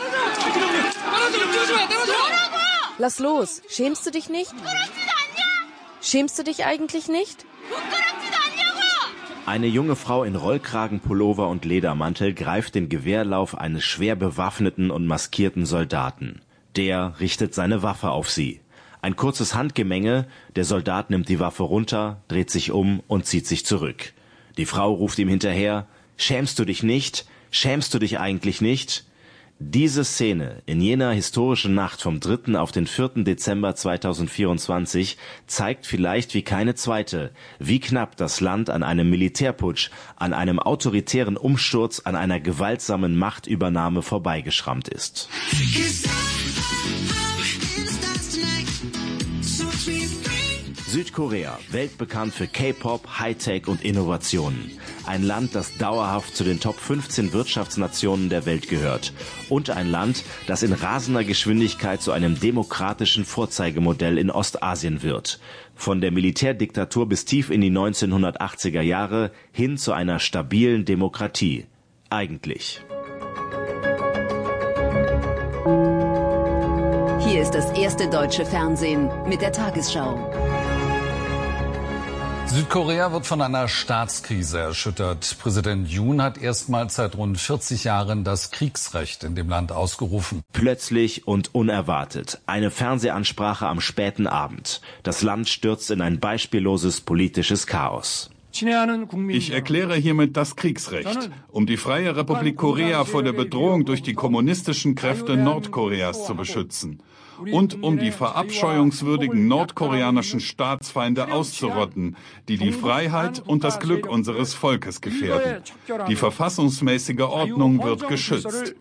Lass los. Schämst du dich nicht? Schämst du dich eigentlich nicht? Eine junge Frau in Rollkragenpullover und Ledermantel greift den Gewehrlauf eines schwer bewaffneten und maskierten Soldaten. Der richtet seine Waffe auf sie. Ein kurzes Handgemenge, der Soldat nimmt die Waffe runter, dreht sich um und zieht sich zurück. Die Frau ruft ihm hinterher: Schämst du dich nicht? Schämst du dich eigentlich nicht? Diese Szene in jener historischen Nacht vom dritten auf den vierten Dezember zweitausendvierundzwanzig zeigt vielleicht wie keine zweite, wie knapp das Land an einem Militärputsch, an einem autoritären Umsturz, an einer gewaltsamen Machtübernahme vorbeigeschrammt ist. Südkorea, weltbekannt für K-Pop, Hightech und Innovationen. Ein Land, das dauerhaft zu den Top fünfzehn Wirtschaftsnationen der Welt gehört. Und ein Land, das in rasender Geschwindigkeit zu einem demokratischen Vorzeigemodell in Ostasien wird. Von der Militärdiktatur bis tief in die neunzehnhundertachtziger Jahre hin zu einer stabilen Demokratie. Eigentlich. Hier ist das erste deutsche Fernsehen mit der Tagesschau. Südkorea wird von einer Staatskrise erschüttert. Präsident Yoon hat erstmals seit rund vierzig Jahren das Kriegsrecht in dem Land ausgerufen. Plötzlich und unerwartet. Eine Fernsehansprache am späten Abend. Das Land stürzt in ein beispielloses politisches Chaos. Ich erkläre hiermit das Kriegsrecht, um die Freie Republik Korea vor der Bedrohung durch die kommunistischen Kräfte Nordkoreas zu beschützen und um die verabscheuungswürdigen nordkoreanischen Staatsfeinde auszurotten, die die Freiheit und das Glück unseres Volkes gefährden. Die verfassungsmäßige Ordnung wird geschützt.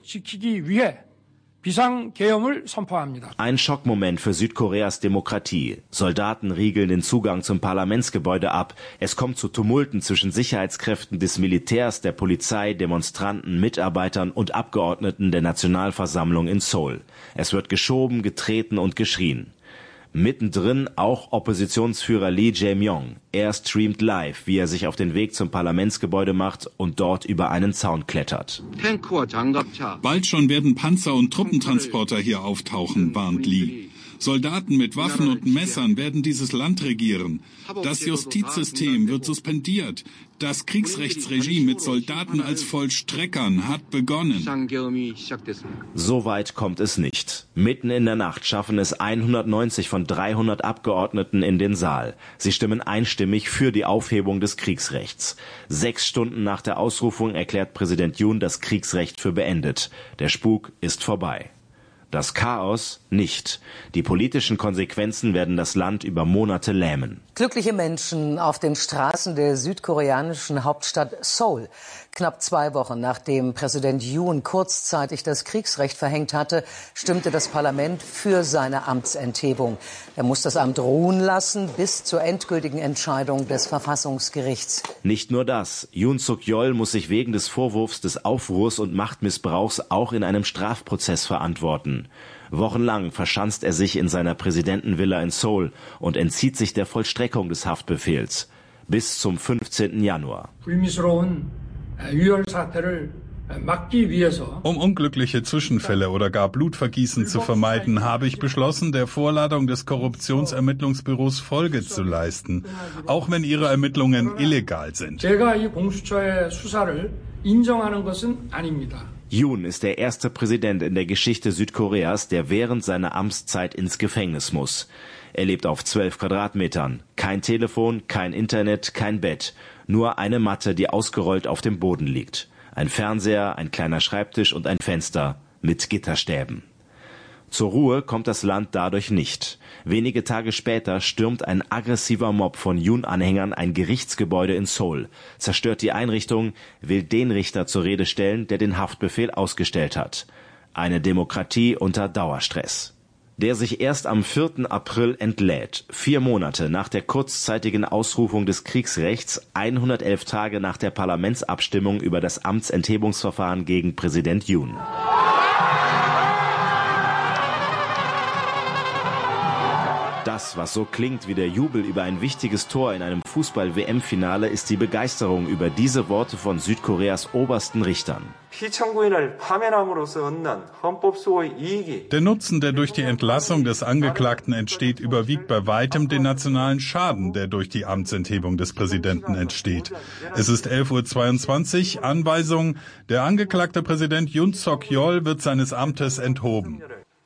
Ein Schockmoment für Südkoreas Demokratie. Soldaten riegeln den Zugang zum Parlamentsgebäude ab. Es kommt zu Tumulten zwischen Sicherheitskräften des Militärs, der Polizei, Demonstranten, Mitarbeitern und Abgeordneten der Nationalversammlung in Seoul. Es wird geschoben, getreten und geschrien. Mittendrin auch Oppositionsführer Lee Jae-myung. Er streamt live, wie er sich auf den Weg zum Parlamentsgebäude macht und dort über einen Zaun klettert. Bald schon werden Panzer und Truppentransporter hier auftauchen, warnt Lee. Soldaten mit Waffen und Messern werden dieses Land regieren. Das Justizsystem wird suspendiert. Das Kriegsrechtsregime mit Soldaten als Vollstreckern hat begonnen. So weit kommt es nicht. Mitten in der Nacht schaffen es hundertneunzig von dreihundert Abgeordneten in den Saal. Sie stimmen einstimmig für die Aufhebung des Kriegsrechts. Sechs Stunden nach der Ausrufung erklärt Präsident Yoon das Kriegsrecht für beendet. Der Spuk ist vorbei. Das Chaos nicht. Die politischen Konsequenzen werden das Land über Monate lähmen. Glückliche Menschen auf den Straßen der südkoreanischen Hauptstadt Seoul. Knapp zwei Wochen nachdem Präsident Yoon kurzzeitig das Kriegsrecht verhängt hatte, stimmte das Parlament für seine Amtsenthebung. Er muss das Amt ruhen lassen bis zur endgültigen Entscheidung des Verfassungsgerichts. Nicht nur das. Yoon Suk-yeol muss sich wegen des Vorwurfs des Aufruhrs und Machtmissbrauchs auch in einem Strafprozess verantworten. Wochenlang verschanzt er sich in seiner Präsidentenvilla in Seoul und entzieht sich der Vollstreckung des Haftbefehls. Bis zum fünfzehnten Januar. Um unglückliche Zwischenfälle oder gar Blutvergießen zu vermeiden, habe ich beschlossen, der Vorladung des Korruptionsermittlungsbüros Folge zu leisten, auch wenn ihre Ermittlungen illegal sind. Yoon ist der erste Präsident in der Geschichte Südkoreas, der während seiner Amtszeit ins Gefängnis muss. Er lebt auf zwölf Quadratmetern. Kein Telefon, kein Internet, kein Bett. Nur eine Matte, die ausgerollt auf dem Boden liegt. Ein Fernseher, ein kleiner Schreibtisch und ein Fenster mit Gitterstäben. Zur Ruhe kommt das Land dadurch nicht. Wenige Tage später stürmt ein aggressiver Mob von Yoon-Anhängern ein Gerichtsgebäude in Seoul, zerstört die Einrichtung, will den Richter zur Rede stellen, der den Haftbefehl ausgestellt hat. Eine Demokratie unter Dauerstress. Der sich erst am vierten April entlädt, vier Monate nach der kurzzeitigen Ausrufung des Kriegsrechts, hundertelf Tage nach der Parlamentsabstimmung über das Amtsenthebungsverfahren gegen Präsident Yoon. Das, was so klingt wie der Jubel über ein wichtiges Tor in einem Fußball-W M-Finale, ist die Begeisterung über diese Worte von Südkoreas obersten Richtern. Der Nutzen, der durch die Entlassung des Angeklagten entsteht, überwiegt bei weitem den nationalen Schaden, der durch die Amtsenthebung des Präsidenten entsteht. Es ist elf Uhr zweiundzwanzig, Anweisung, der angeklagte Präsident Yoon Suk-yeol wird seines Amtes enthoben.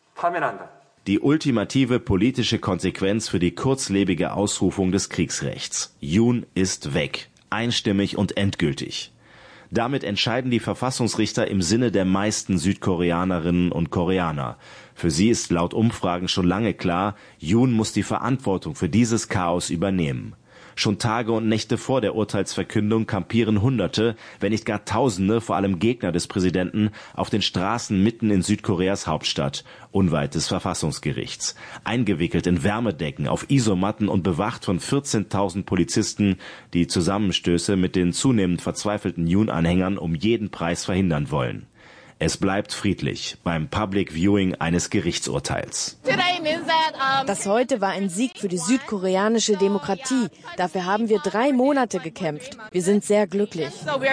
Die ultimative politische Konsequenz für die kurzlebige Ausrufung des Kriegsrechts. Yoon ist weg. Einstimmig und endgültig. Damit entscheiden die Verfassungsrichter im Sinne der meisten Südkoreanerinnen und Koreaner. Für sie ist laut Umfragen schon lange klar, Yoon muss die Verantwortung für dieses Chaos übernehmen. Schon Tage und Nächte vor der Urteilsverkündung kampieren Hunderte, wenn nicht gar Tausende, vor allem Gegner des Präsidenten, auf den Straßen mitten in Südkoreas Hauptstadt, unweit des Verfassungsgerichts. Eingewickelt in Wärmedecken, auf Isomatten und bewacht von vierzehntausend Polizisten, die Zusammenstöße mit den zunehmend verzweifelten Yoon-Anhängern um jeden Preis verhindern wollen. Es bleibt friedlich beim Public Viewing eines Gerichtsurteils. Das heute war ein Sieg für die südkoreanische Demokratie. Dafür haben wir drei Monate gekämpft. Wir sind sehr glücklich.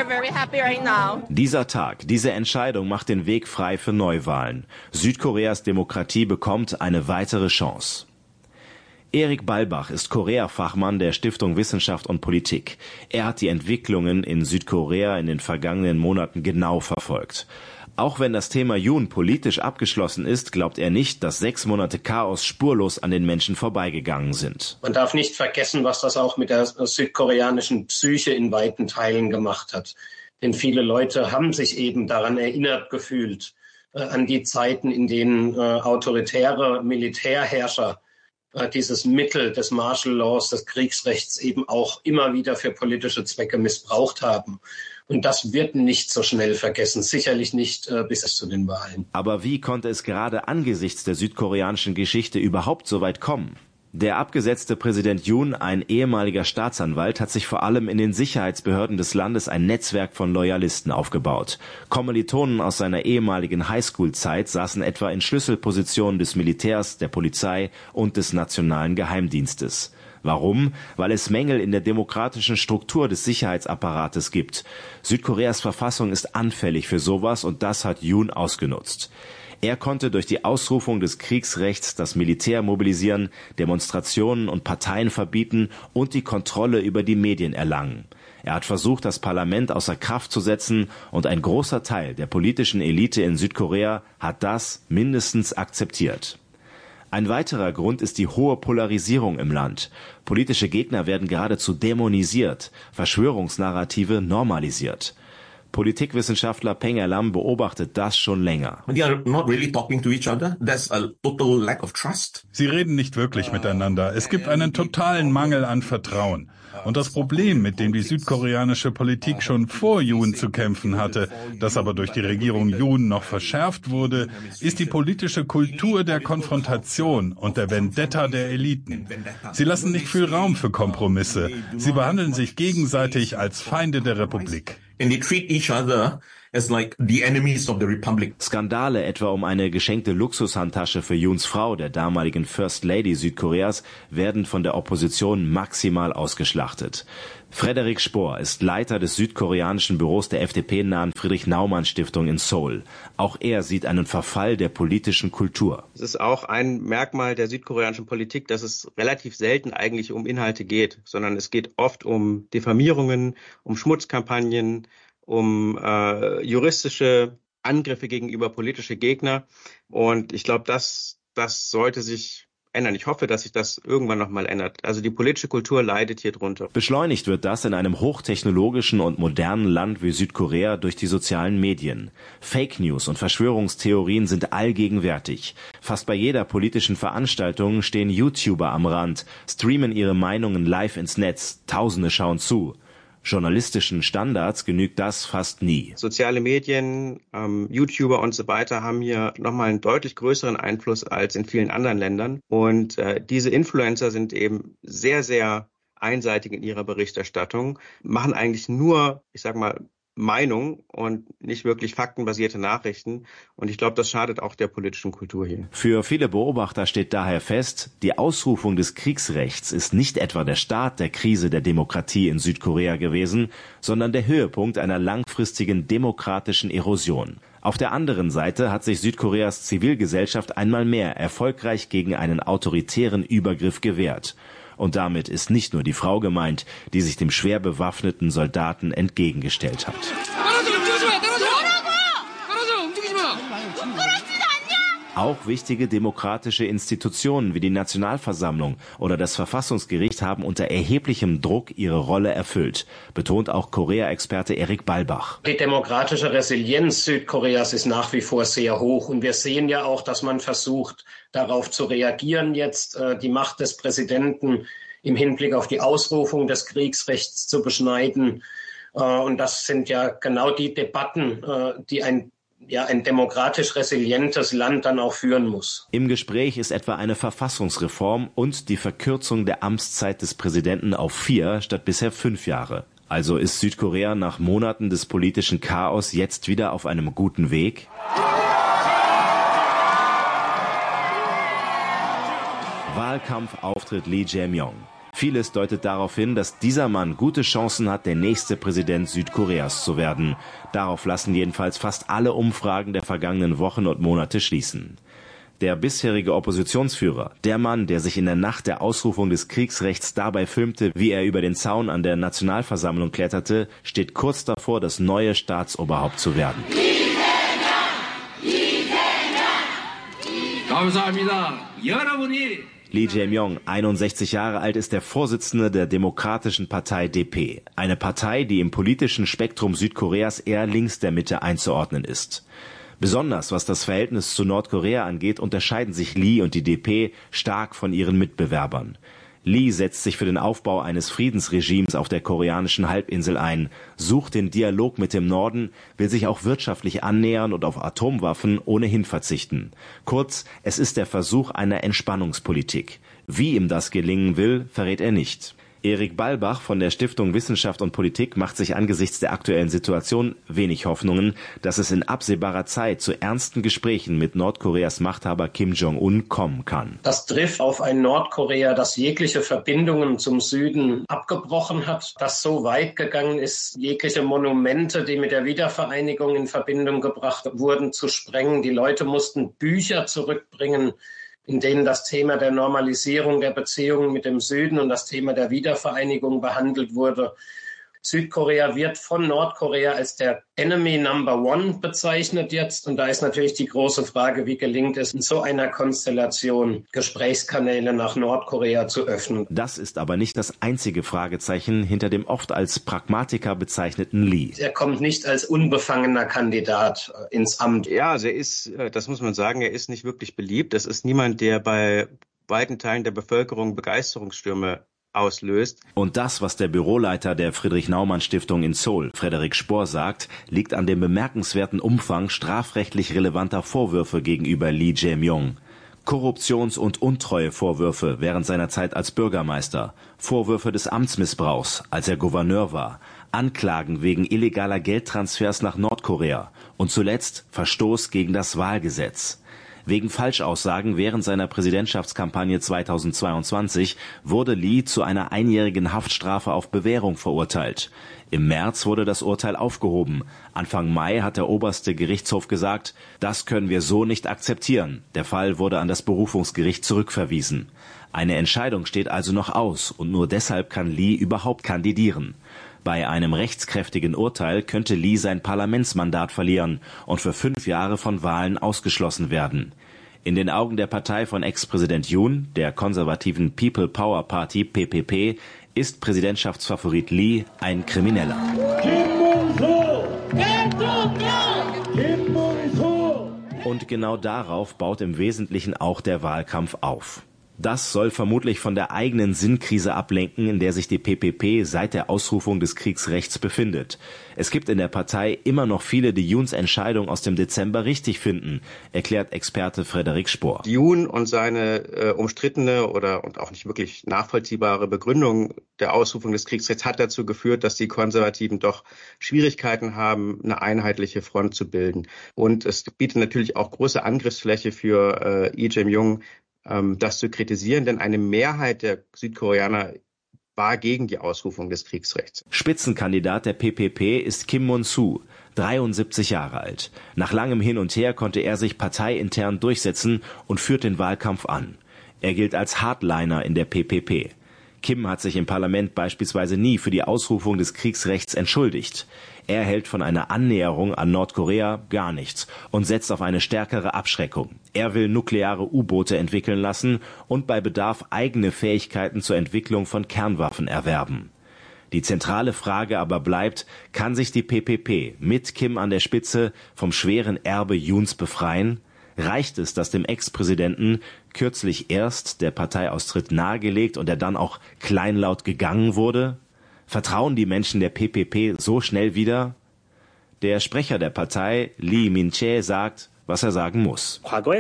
Dieser Tag, diese Entscheidung macht den Weg frei für Neuwahlen. Südkoreas Demokratie bekommt eine weitere Chance. Erik Balbach ist Korea-Fachmann der Stiftung Wissenschaft und Politik. Er hat die Entwicklungen in Südkorea in den vergangenen Monaten genau verfolgt. Auch wenn das Thema Yoon politisch abgeschlossen ist, glaubt er nicht, dass sechs Monate Chaos spurlos an den Menschen vorbeigegangen sind. Man darf nicht vergessen, was das auch mit der südkoreanischen Psyche in weiten Teilen gemacht hat. Denn viele Leute haben sich eben daran erinnert gefühlt, äh, an die Zeiten, in denen äh, autoritäre Militärherrscher äh, dieses Mittel des Martial Laws, des Kriegsrechts eben auch immer wieder für politische Zwecke missbraucht haben. Und das wird nicht so schnell vergessen, sicherlich nicht äh, bis zu den Wahlen. Aber wie konnte es gerade angesichts der südkoreanischen Geschichte überhaupt so weit kommen? Der abgesetzte Präsident Yoon, ein ehemaliger Staatsanwalt, hat sich vor allem in den Sicherheitsbehörden des Landes ein Netzwerk von Loyalisten aufgebaut. Kommilitonen aus seiner ehemaligen Highschool-Zeit saßen etwa in Schlüsselpositionen des Militärs, der Polizei und des nationalen Geheimdienstes. Warum? Weil es Mängel in der demokratischen Struktur des Sicherheitsapparates gibt. Südkoreas Verfassung ist anfällig für sowas und das hat Yoon ausgenutzt. Er konnte durch die Ausrufung des Kriegsrechts das Militär mobilisieren, Demonstrationen und Parteien verbieten und die Kontrolle über die Medien erlangen. Er hat versucht, das Parlament außer Kraft zu setzen und ein großer Teil der politischen Elite in Südkorea hat das mindestens akzeptiert. Ein weiterer Grund ist die hohe Polarisierung im Land. Politische Gegner werden geradezu dämonisiert, Verschwörungsnarrative normalisiert. Politikwissenschaftler Peng Erlam beobachtet das schon länger. Sie reden nicht wirklich miteinander. Es gibt einen totalen Mangel an Vertrauen. Und das Problem, mit dem die südkoreanische Politik schon vor Yoon zu kämpfen hatte, das aber durch die Regierung Yoon noch verschärft wurde, ist die politische Kultur der Konfrontation und der Vendetta der Eliten. Sie lassen nicht viel Raum für Kompromisse. Sie behandeln sich gegenseitig als Feinde der Republik. And they treat each other as like the enemies of the Republic. Skandale etwa um eine geschenkte Luxushandtasche für Yoons Frau, der damaligen First Lady Südkoreas, werden von der Opposition maximal ausgeschlachtet. Frederik Spohr ist Leiter des südkoreanischen Büros der F D P-nahen Friedrich-Naumann-Stiftung in Seoul. Auch er sieht einen Verfall der politischen Kultur. Es ist auch ein Merkmal der südkoreanischen Politik, dass es relativ selten eigentlich um Inhalte geht, sondern es geht oft um Diffamierungen, um Schmutzkampagnen, um äh, juristische Angriffe gegenüber politische Gegner. Und ich glaube, das, das sollte sich ändern. Ich hoffe, dass sich das irgendwann nochmal ändert. Also die politische Kultur leidet hier drunter. Beschleunigt wird das in einem hochtechnologischen und modernen Land wie Südkorea durch die sozialen Medien. Fake News und Verschwörungstheorien sind allgegenwärtig. Fast bei jeder politischen Veranstaltung stehen YouTuber am Rand, streamen ihre Meinungen live ins Netz. Tausende schauen zu. Journalistischen Standards genügt das fast nie. Soziale Medien, ähm, YouTuber und so weiter haben hier nochmal einen deutlich größeren Einfluss als in vielen anderen Ländern. Und äh, diese Influencer sind eben sehr, sehr einseitig in ihrer Berichterstattung, machen eigentlich nur, ich sag mal, Meinung und nicht wirklich faktenbasierte Nachrichten. Und ich glaube, das schadet auch der politischen Kultur hier. Für viele Beobachter steht daher fest, die Ausrufung des Kriegsrechts ist nicht etwa der Start der Krise der Demokratie in Südkorea gewesen, sondern der Höhepunkt einer langfristigen demokratischen Erosion. Auf der anderen Seite hat sich Südkoreas Zivilgesellschaft einmal mehr erfolgreich gegen einen autoritären Übergriff gewehrt. Und damit ist nicht nur die Frau gemeint, die sich dem schwer bewaffneten Soldaten entgegengestellt hat. Auch wichtige demokratische Institutionen wie die Nationalversammlung oder das Verfassungsgericht haben unter erheblichem Druck ihre Rolle erfüllt, betont auch Korea-Experte Erik Balbach. Die demokratische Resilienz Südkoreas ist nach wie vor sehr hoch. Und wir sehen ja auch, dass man versucht, darauf zu reagieren, jetzt äh, die Macht des Präsidenten im Hinblick auf die Ausrufung des Kriegsrechts zu beschneiden. Äh, und das sind ja genau die Debatten, äh, die ein ja ein demokratisch resilientes Land dann auch führen muss. Im Gespräch ist etwa eine Verfassungsreform und die Verkürzung der Amtszeit des Präsidenten auf vier statt bisher fünf Jahre. Also ist Südkorea nach Monaten des politischen Chaos jetzt wieder auf einem guten Weg? Wahlkampfauftritt Lee Jae-myung. Vieles deutet darauf hin, dass dieser Mann gute Chancen hat, der nächste Präsident Südkoreas zu werden. Darauf lassen jedenfalls fast alle Umfragen der vergangenen Wochen und Monate schließen. Der bisherige Oppositionsführer, der Mann, der sich in der Nacht der Ausrufung des Kriegsrechts dabei filmte, wie er über den Zaun an der Nationalversammlung kletterte, steht kurz davor, das neue Staatsoberhaupt zu werden. Lee Jae-myung, einundsechzig Jahre alt, ist der Vorsitzende der Demokratischen Partei D P, eine Partei, die im politischen Spektrum Südkoreas eher links der Mitte einzuordnen ist. Besonders was das Verhältnis zu Nordkorea angeht, unterscheiden sich Lee und die D P stark von ihren Mitbewerbern. Lee setzt sich für den Aufbau eines Friedensregimes auf der koreanischen Halbinsel ein, sucht den Dialog mit dem Norden, will sich auch wirtschaftlich annähern und auf Atomwaffen ohnehin verzichten. Kurz, es ist der Versuch einer Entspannungspolitik. Wie ihm das gelingen will, verrät er nicht. Erik Balbach von der Stiftung Wissenschaft und Politik macht sich angesichts der aktuellen Situation wenig Hoffnungen, dass es in absehbarer Zeit zu ernsten Gesprächen mit Nordkoreas Machthaber Kim Jong-un kommen kann. Das trifft auf ein Nordkorea, das jegliche Verbindungen zum Süden abgebrochen hat, das so weit gegangen ist, jegliche Monumente, die mit der Wiedervereinigung in Verbindung gebracht wurden, zu sprengen. Die Leute mussten Bücher zurückbringen, in denen das Thema der Normalisierung der Beziehungen mit dem Süden und das Thema der Wiedervereinigung behandelt wurde. Südkorea wird von Nordkorea als der Enemy Number One bezeichnet jetzt. Und da ist natürlich die große Frage, wie gelingt es in so einer Konstellation, Gesprächskanäle nach Nordkorea zu öffnen. Das ist aber nicht das einzige Fragezeichen hinter dem oft als Pragmatiker bezeichneten Lee. Er kommt nicht als unbefangener Kandidat ins Amt. Ja, also er ist, das muss man sagen, er ist nicht wirklich beliebt. Das ist niemand, der bei weiten Teilen der Bevölkerung Begeisterungsstürme auslöst. Und das, was der Büroleiter der Friedrich-Naumann-Stiftung in Seoul, Frederik Spohr, sagt, liegt an dem bemerkenswerten Umfang strafrechtlich relevanter Vorwürfe gegenüber Lee Jae-myung. Korruptions- und Untreuevorwürfe während seiner Zeit als Bürgermeister, Vorwürfe des Amtsmissbrauchs, als er Gouverneur war, Anklagen wegen illegaler Geldtransfers nach Nordkorea und zuletzt Verstoß gegen das Wahlgesetz. Wegen Falschaussagen während seiner Präsidentschaftskampagne zweitausendzweiundzwanzig wurde Lee zu einer einjährigen Haftstrafe auf Bewährung verurteilt. Im März wurde das Urteil aufgehoben. Anfang Mai hat der oberste Gerichtshof gesagt, das können wir so nicht akzeptieren. Der Fall wurde an das Berufungsgericht zurückverwiesen. Eine Entscheidung steht also noch aus und nur deshalb kann Lee überhaupt kandidieren. Bei einem rechtskräftigen Urteil könnte Lee sein Parlamentsmandat verlieren und für fünf Jahre von Wahlen ausgeschlossen werden. In den Augen der Partei von Ex-Präsident Yoon, der konservativen People Power Party P P P, ist Präsidentschaftsfavorit Lee ein Krimineller. Und genau darauf baut im Wesentlichen auch der Wahlkampf auf. Das soll vermutlich von der eigenen Sinnkrise ablenken, in der sich die P P P seit der Ausrufung des Kriegsrechts befindet. Es gibt in der Partei immer noch viele, die Youns Entscheidung aus dem Dezember richtig finden, erklärt Experte Frederik Spohr. Yoon und seine äh, umstrittene oder und auch nicht wirklich nachvollziehbare Begründung der Ausrufung des Kriegsrechts hat dazu geführt, dass die Konservativen doch Schwierigkeiten haben, eine einheitliche Front zu bilden. Und es bietet natürlich auch große Angriffsfläche für äh, Lee Jae-myung, das zu kritisieren, denn eine Mehrheit der Südkoreaner war gegen die Ausrufung des Kriegsrechts. Spitzenkandidat der P P P ist Kim Mon-soo, dreiundsiebzig Jahre alt. Nach langem Hin und Her konnte er sich parteiintern durchsetzen und führt den Wahlkampf an. Er gilt als Hardliner in der P P P. Kim hat sich im Parlament beispielsweise nie für die Ausrufung des Kriegsrechts entschuldigt. Er hält von einer Annäherung an Nordkorea gar nichts und setzt auf eine stärkere Abschreckung. Er will nukleare U-Boote entwickeln lassen und bei Bedarf eigene Fähigkeiten zur Entwicklung von Kernwaffen erwerben. Die zentrale Frage aber bleibt, kann sich die P P P mit Kim an der Spitze vom schweren Erbe Youns befreien? Reicht es, dass dem Ex-Präsidenten kürzlich erst der Parteiaustritt nahegelegt und er dann auch kleinlaut gegangen wurde? Vertrauen die Menschen der P P P so schnell wieder? Der Sprecher der Partei, Lee Min-chae, sagt, was er sagen muss.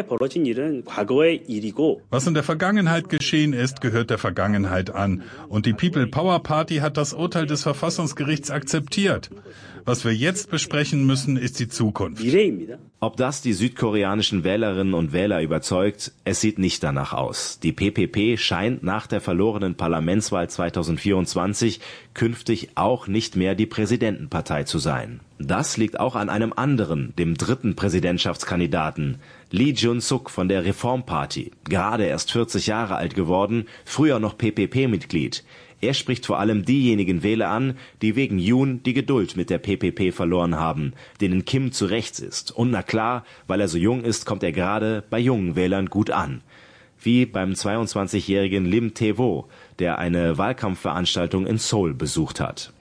Was in der Vergangenheit geschehen ist, gehört der Vergangenheit an. Und die People Power Party hat das Urteil des Verfassungsgerichts akzeptiert. Was wir jetzt besprechen müssen, ist die Zukunft. Ob das die südkoreanischen Wählerinnen und Wähler überzeugt, es sieht nicht danach aus. Die P P P scheint nach der verlorenen Parlamentswahl zweitausendvierundzwanzig künftig auch nicht mehr die Präsidentenpartei zu sein. Das liegt auch an einem anderen, dem dritten Präsidentschaftskandidaten, Lee Jun-suk von der Reform Party, gerade erst vierzig Jahre alt geworden, früher noch P P P-Mitglied. Er spricht vor allem diejenigen Wähler an, die wegen Yoon die Geduld mit der P P P verloren haben, denen Kim zu rechts ist. Und na klar, weil er so jung ist, kommt er gerade bei jungen Wählern gut an. Wie beim zweiundzwanzigjährigen Lim Tae-wo, der eine Wahlkampfveranstaltung in Seoul besucht hat.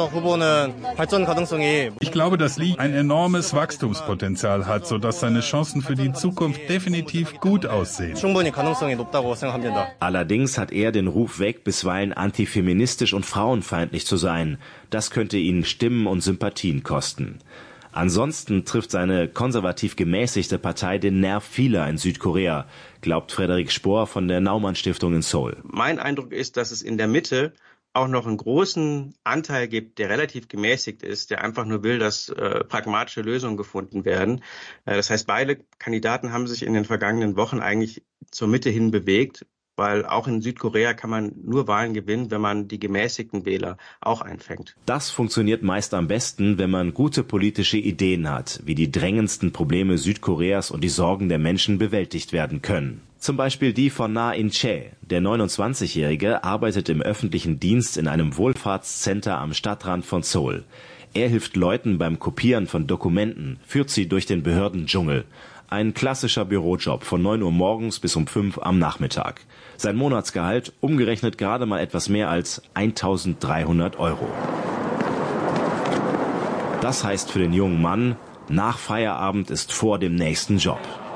Ich glaube, dass Lee ein enormes Wachstumspotenzial hat, sodass seine Chancen für die Zukunft definitiv gut aussehen. Allerdings hat er den Ruf weg, bisweilen antifeministisch und frauenfeindlich zu sein. Das könnte ihn Stimmen und Sympathien kosten. Ansonsten trifft seine konservativ gemäßigte Partei den Nerv vieler in Südkorea, glaubt Frederik Spohr von der Naumann-Stiftung in Seoul. Mein Eindruck ist, dass es in der Mitte auch noch einen großen Anteil gibt, der relativ gemäßigt ist, der einfach nur will, dass äh, pragmatische Lösungen gefunden werden. Äh, das heißt, beide Kandidaten haben sich in den vergangenen Wochen eigentlich zur Mitte hin bewegt, weil auch in Südkorea kann man nur Wahlen gewinnen, wenn man die gemäßigten Wähler auch einfängt. Das funktioniert meist am besten, wenn man gute politische Ideen hat, wie die drängendsten Probleme Südkoreas und die Sorgen der Menschen bewältigt werden können. Zum Beispiel die von Na In-chae. Der neunundzwanzigjährige arbeitet im öffentlichen Dienst in einem Wohlfahrtscenter am Stadtrand von Seoul. Er hilft Leuten beim Kopieren von Dokumenten, führt sie durch den Behördendschungel. Ein klassischer Bürojob von neun Uhr morgens bis um fünf am Nachmittag. Sein Monatsgehalt umgerechnet gerade mal etwas mehr als eintausenddreihundert Euro. Das heißt für den jungen Mann, nach Feierabend ist vor dem nächsten Job.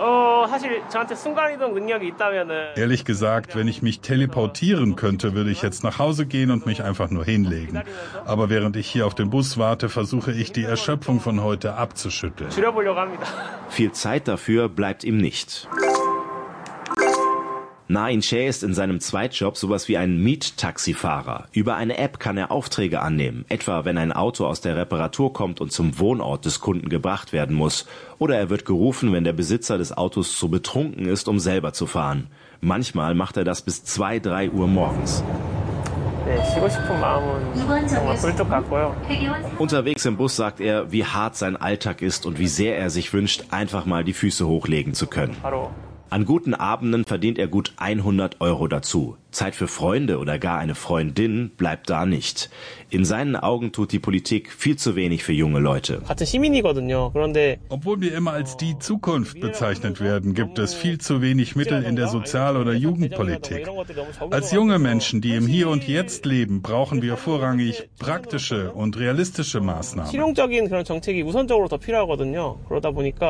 Ehrlich gesagt, wenn ich mich teleportieren könnte, würde ich jetzt nach Hause gehen und mich einfach nur hinlegen. Aber während ich hier auf den Bus warte, versuche ich, die Erschöpfung von heute abzuschütteln. Viel Zeit dafür bleibt ihm nicht. Na In-chae ist in seinem Zweitjob sowas wie ein Miet-Taxifahrer. Über eine App kann er Aufträge annehmen, etwa wenn ein Auto aus der Reparatur kommt und zum Wohnort des Kunden gebracht werden muss. Oder er wird gerufen, wenn der Besitzer des Autos zu betrunken ist, um selber zu fahren. Manchmal macht er das bis zwei, drei Uhr morgens. Unterwegs im Bus sagt er, wie hart sein Alltag ist und wie sehr er sich wünscht, einfach mal die Füße hochlegen zu können. An guten Abenden verdient er gut hundert Euro dazu. Zeit für Freunde oder gar eine Freundin bleibt da nicht. In seinen Augen tut die Politik viel zu wenig für junge Leute. Obwohl wir immer als die Zukunft bezeichnet werden, gibt es viel zu wenig Mittel in der Sozial- oder Jugendpolitik. Als junge Menschen, die im Hier und Jetzt leben, brauchen wir vorrangig praktische und realistische Maßnahmen.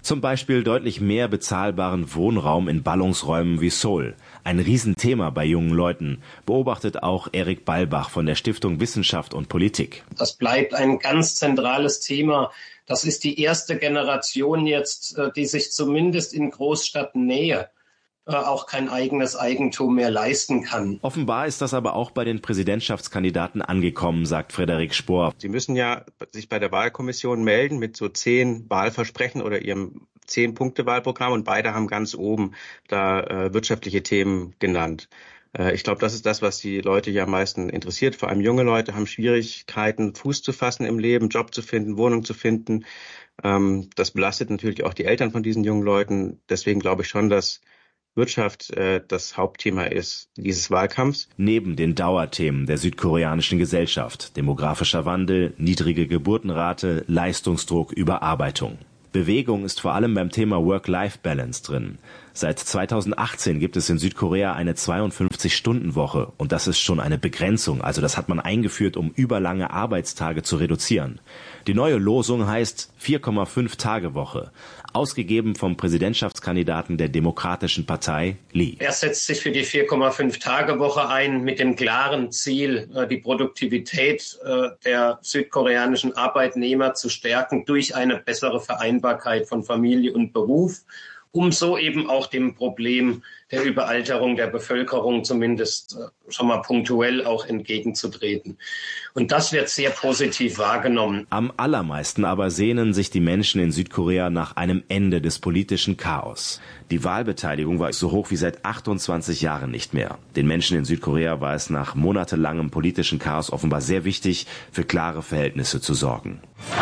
Zum Beispiel deutlich mehr bezahlbaren Wohnraum in Ballungsräumen wie Seoul. Ein Riesenthema bei jungen Leuten, beobachtet auch Erik Ballbach von der Stiftung Wissenschaft und Politik. Das bleibt ein ganz zentrales Thema. Das ist die erste Generation jetzt, die sich zumindest in Großstadtnähe auch kein eigenes Eigentum mehr leisten kann. Offenbar ist das aber auch bei den Präsidentschaftskandidaten angekommen, sagt Frederik Spohr. Sie müssen ja sich bei der Wahlkommission melden mit so zehn Wahlversprechen oder ihrem Zehn-Punkte-Wahlprogramm und beide haben ganz oben da äh, wirtschaftliche Themen genannt. Äh, ich glaube, das ist das, was die Leute ja am meisten interessiert. Vor allem junge Leute haben Schwierigkeiten, Fuß zu fassen im Leben, Job zu finden, Wohnung zu finden. Ähm, das belastet natürlich auch die Eltern von diesen jungen Leuten. Deswegen glaube ich schon, dass Wirtschaft äh, das Hauptthema ist dieses Wahlkampfs. Neben den Dauerthemen der südkoreanischen Gesellschaft, demografischer Wandel, niedrige Geburtenrate, Leistungsdruck, Überarbeitung. Bewegung ist vor allem beim Thema Work-Life-Balance drin. Seit zweitausendachtzehn gibt es in Südkorea eine zweiundfünfzig-Stunden-Woche und das ist schon eine Begrenzung, also das hat man eingeführt, um überlange Arbeitstage zu reduzieren. Die neue Losung heißt vier Komma fünf Tage Woche, ausgegeben vom Präsidentschaftskandidaten der Demokratischen Partei, Lee. Er setzt sich für die vier Komma fünf Tage Woche ein mit dem klaren Ziel, die Produktivität der südkoreanischen Arbeitnehmer zu stärken durch eine bessere Vereinbarkeit von Familie und Beruf, um so eben auch dem Problem der Überalterung der Bevölkerung zumindest äh, schon mal punktuell auch entgegenzutreten. Und das wird sehr positiv wahrgenommen. Am allermeisten aber sehnen sich die Menschen in Südkorea nach einem Ende des politischen Chaos. Die Wahlbeteiligung war so hoch wie seit achtundzwanzig Jahren nicht mehr. Den Menschen in Südkorea war es nach monatelangem politischen Chaos offenbar sehr wichtig, für klare Verhältnisse zu sorgen.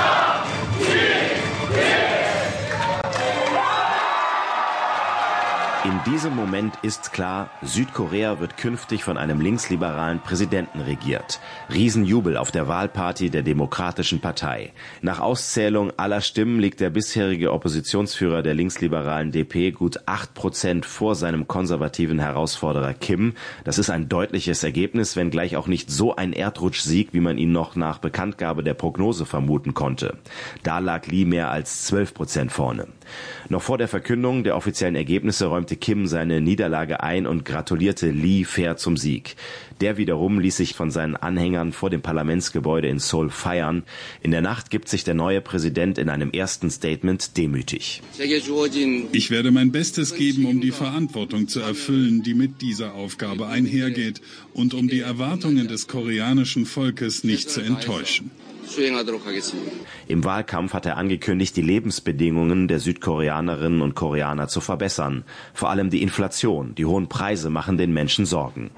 In diesem Moment ist klar, Südkorea wird künftig von einem linksliberalen Präsidenten regiert. Riesenjubel auf der Wahlparty der Demokratischen Partei. Nach Auszählung aller Stimmen liegt der bisherige Oppositionsführer der linksliberalen D P gut acht Prozent vor seinem konservativen Herausforderer Kim. Das ist ein deutliches Ergebnis, wenngleich auch nicht so ein Erdrutschsieg, wie man ihn noch nach Bekanntgabe der Prognose vermuten konnte. Da lag Lee mehr als zwölf Prozent vorne. Noch vor der Verkündung der offiziellen Ergebnisse räumte Kim seine Niederlage ein und gratulierte Lee fair zum Sieg. Der wiederum ließ sich von seinen Anhängern vor dem Parlamentsgebäude in Seoul feiern. In der Nacht gibt sich der neue Präsident in einem ersten Statement demütig. Ich werde mein Bestes geben, um die Verantwortung zu erfüllen, die mit dieser Aufgabe einhergeht und um die Erwartungen des koreanischen Volkes nicht zu enttäuschen. Im Wahlkampf hat er angekündigt, die Lebensbedingungen der Südkoreanerinnen und Koreaner zu verbessern. Vor allem die Inflation, die hohen Preise machen den Menschen Sorgen.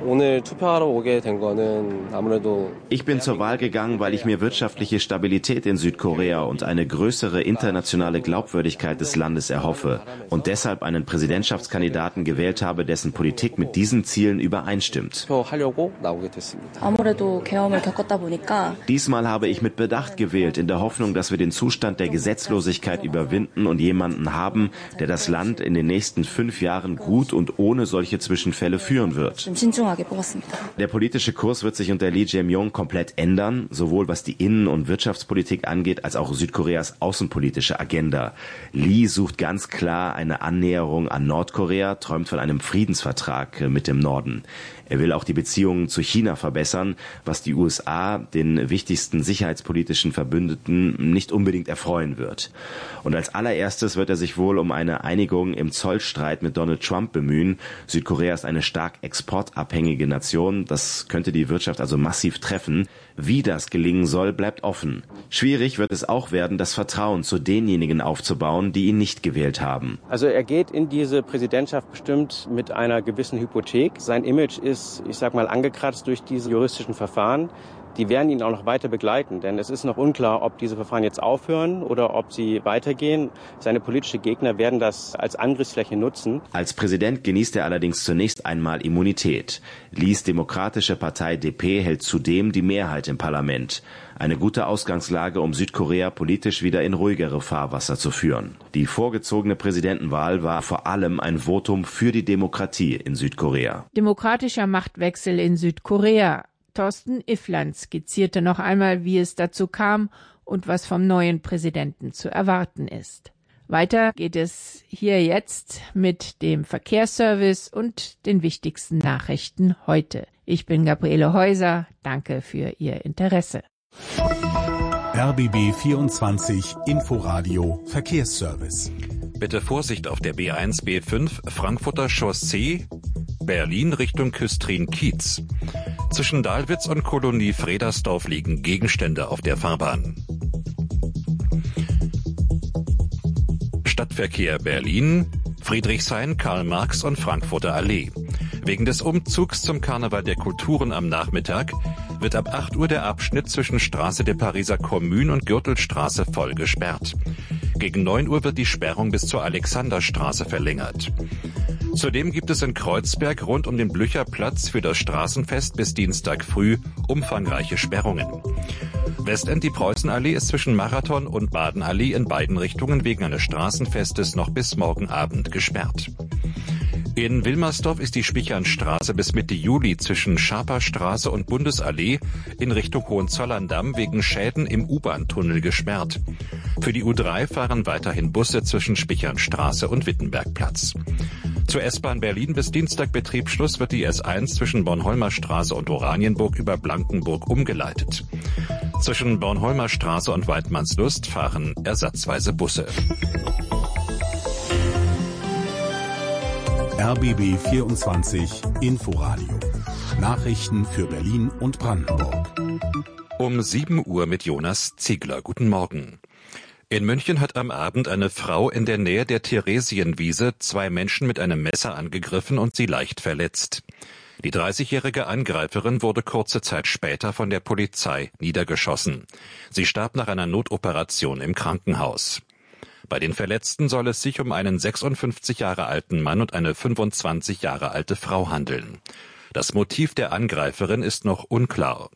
Ich bin zur Wahl gegangen, weil ich mir wirtschaftliche Stabilität in Südkorea und eine größere internationale Glaubwürdigkeit des Landes erhoffe und deshalb einen Präsidentschaftskandidaten gewählt habe, dessen Politik mit diesen Zielen übereinstimmt. Diesmal habe ich mit Bedacht gewählt, in der Hoffnung, dass wir den Zustand der Gesetzlosigkeit überwinden und jemanden haben, der das Land in den nächsten fünf Jahren gut und ohne solche Zwischenfälle führen wird. Der politische Kurs wird sich unter Lee Jae-myung komplett ändern, sowohl was die Innen- und Wirtschaftspolitik angeht, als auch Südkoreas außenpolitische Agenda. Lee sucht ganz klar eine Annäherung an Nordkorea, träumt von einem Friedensvertrag mit dem Norden. Er will auch die Beziehungen zu China verbessern, was die U S A, den wichtigsten sicherheitspolitischen Verbündeten, nicht unbedingt erfreuen wird. Und als allererstes wird er sich wohl um eine Einigung im Zollstreit mit Donald Trump bemühen. Südkorea ist eine stark exportabhängige Nation. Das könnte die Wirtschaft also massiv treffen. Wie das gelingen soll, bleibt offen. Schwierig wird es auch werden, das Vertrauen zu denjenigen aufzubauen, die ihn nicht gewählt haben. Also er geht in diese Präsidentschaft bestimmt mit einer gewissen Hypothek. Sein Image ist, ich sag mal, angekratzt durch diese juristischen Verfahren. Die werden ihn auch noch weiter begleiten, denn es ist noch unklar, ob diese Verfahren jetzt aufhören oder ob sie weitergehen. Seine politischen Gegner werden das als Angriffsfläche nutzen. Als Präsident genießt er allerdings zunächst einmal Immunität. Lees Demokratische Partei D P hält zudem die Mehrheit im Parlament. Eine gute Ausgangslage, um Südkorea politisch wieder in ruhigere Fahrwasser zu führen. Die vorgezogene Präsidentenwahl war vor allem ein Votum für die Demokratie in Südkorea. Demokratischer Machtwechsel in Südkorea. Thorsten Iffland skizzierte noch einmal, wie es dazu kam und was vom neuen Präsidenten zu erwarten ist. Weiter geht es hier jetzt mit dem Verkehrsservice und den wichtigsten Nachrichten heute. Ich bin Gabriele Häuser. Danke für Ihr Interesse. R B B vierundzwanzig Inforadio Verkehrsservice. Bitte Vorsicht auf der B eins B fünf Frankfurter Chaussee, Berlin Richtung Küstrin-Kiez. Zwischen Dahlwitz und Kolonie Fredersdorf liegen Gegenstände auf der Fahrbahn. Stadtverkehr Berlin, Friedrichshain, Karl-Marx und Frankfurter Allee. Wegen des Umzugs zum Karneval der Kulturen am Nachmittag wird ab acht Uhr der Abschnitt zwischen Straße der Pariser Kommune und Gürtelstraße voll gesperrt. Gegen neun Uhr wird die Sperrung bis zur Alexanderstraße verlängert. Zudem gibt es in Kreuzberg rund um den Blücherplatz für das Straßenfest bis Dienstag früh umfangreiche Sperrungen. Westend die Preußenallee ist zwischen Marathon und Badenallee in beiden Richtungen wegen eines Straßenfestes noch bis morgen Abend gesperrt. In Wilmersdorf ist die Spichernstraße bis Mitte Juli zwischen Schaperstraße und Bundesallee in Richtung Hohenzollern-Damm wegen Schäden im U-Bahn-Tunnel gesperrt. Für die U drei fahren weiterhin Busse zwischen Spichernstraße und Wittenbergplatz. Zur S-Bahn Berlin bis Dienstag Betriebsschluss wird die S eins zwischen Bornholmer Straße und Oranienburg über Blankenburg umgeleitet. Zwischen Bornholmer Straße und Weidmannslust fahren ersatzweise Busse. R B B vierundzwanzig Inforadio. Nachrichten für Berlin und Brandenburg. Um sieben Uhr mit Jonas Ziegler. Guten Morgen. In München hat am Abend eine Frau in der Nähe der Theresienwiese zwei Menschen mit einem Messer angegriffen und sie leicht verletzt. Die dreißigjährige Angreiferin wurde kurze Zeit später von der Polizei niedergeschossen. Sie starb nach einer Notoperation im Krankenhaus. Bei den Verletzten soll es sich um einen sechsundfünfzig Jahre alten Mann und eine fünfundzwanzig Jahre alte Frau handeln. Das Motiv der Angreiferin ist noch unklar.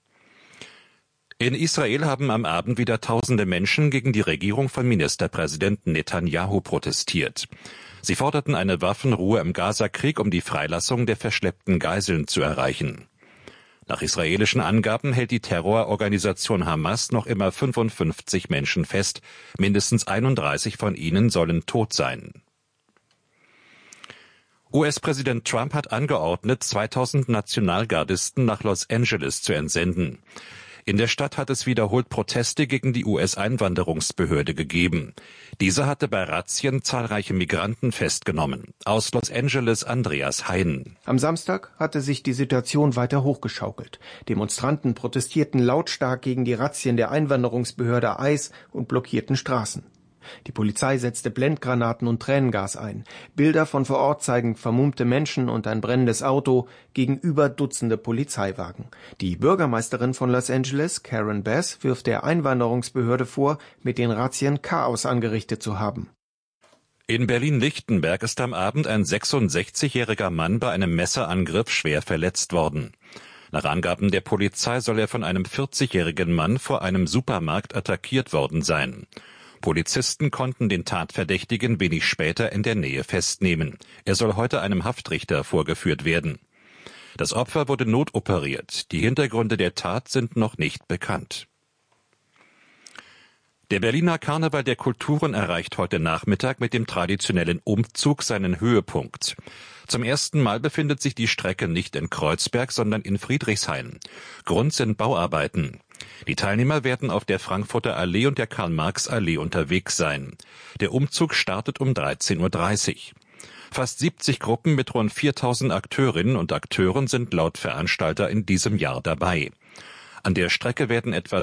In Israel haben am Abend wieder tausende Menschen gegen die Regierung von Ministerpräsident Netanyahu protestiert. Sie forderten eine Waffenruhe im Gazakrieg, um die Freilassung der verschleppten Geiseln zu erreichen. Nach israelischen Angaben hält die Terrororganisation Hamas noch immer fünfundfünfzig Menschen fest. Mindestens einunddreißig von ihnen sollen tot sein. U S-Präsident Trump hat angeordnet, zweitausend Nationalgardisten nach Los Angeles zu entsenden. In der Stadt hat es wiederholt Proteste gegen die U S-Einwanderungsbehörde gegeben. Diese hatte bei Razzien zahlreiche Migranten festgenommen. Aus Los Angeles Andreas Hein. Am Samstag hatte sich die Situation weiter hochgeschaukelt. Demonstranten protestierten lautstark gegen die Razzien der Einwanderungsbehörde I C E und blockierten Straßen. Die Polizei setzte Blendgranaten und Tränengas ein. Bilder von vor Ort zeigen vermummte Menschen und ein brennendes Auto, gegenüber Dutzende Polizeiwagen. Die Bürgermeisterin von Los Angeles, Karen Bass, wirft der Einwanderungsbehörde vor, mit den Razzien Chaos angerichtet zu haben. In Berlin-Lichtenberg ist am Abend ein sechsundsechzigjähriger Mann bei einem Messerangriff schwer verletzt worden. Nach Angaben der Polizei soll er von einem vierzigjährigen Mann vor einem Supermarkt attackiert worden sein. Polizisten konnten den Tatverdächtigen wenig später in der Nähe festnehmen. Er soll heute einem Haftrichter vorgeführt werden. Das Opfer wurde notoperiert. Die Hintergründe der Tat sind noch nicht bekannt. Der Berliner Karneval der Kulturen erreicht heute Nachmittag mit dem traditionellen Umzug seinen Höhepunkt. Zum ersten Mal befindet sich die Strecke nicht in Kreuzberg, sondern in Friedrichshain. Grund sind Bauarbeiten. Die Teilnehmer werden auf der Frankfurter Allee und der Karl-Marx-Allee unterwegs sein. Der Umzug startet um dreizehn Uhr dreißig. Fast siebzig Gruppen mit rund viertausend Akteurinnen und Akteuren sind laut Veranstalter in diesem Jahr dabei. An der Strecke werden etwa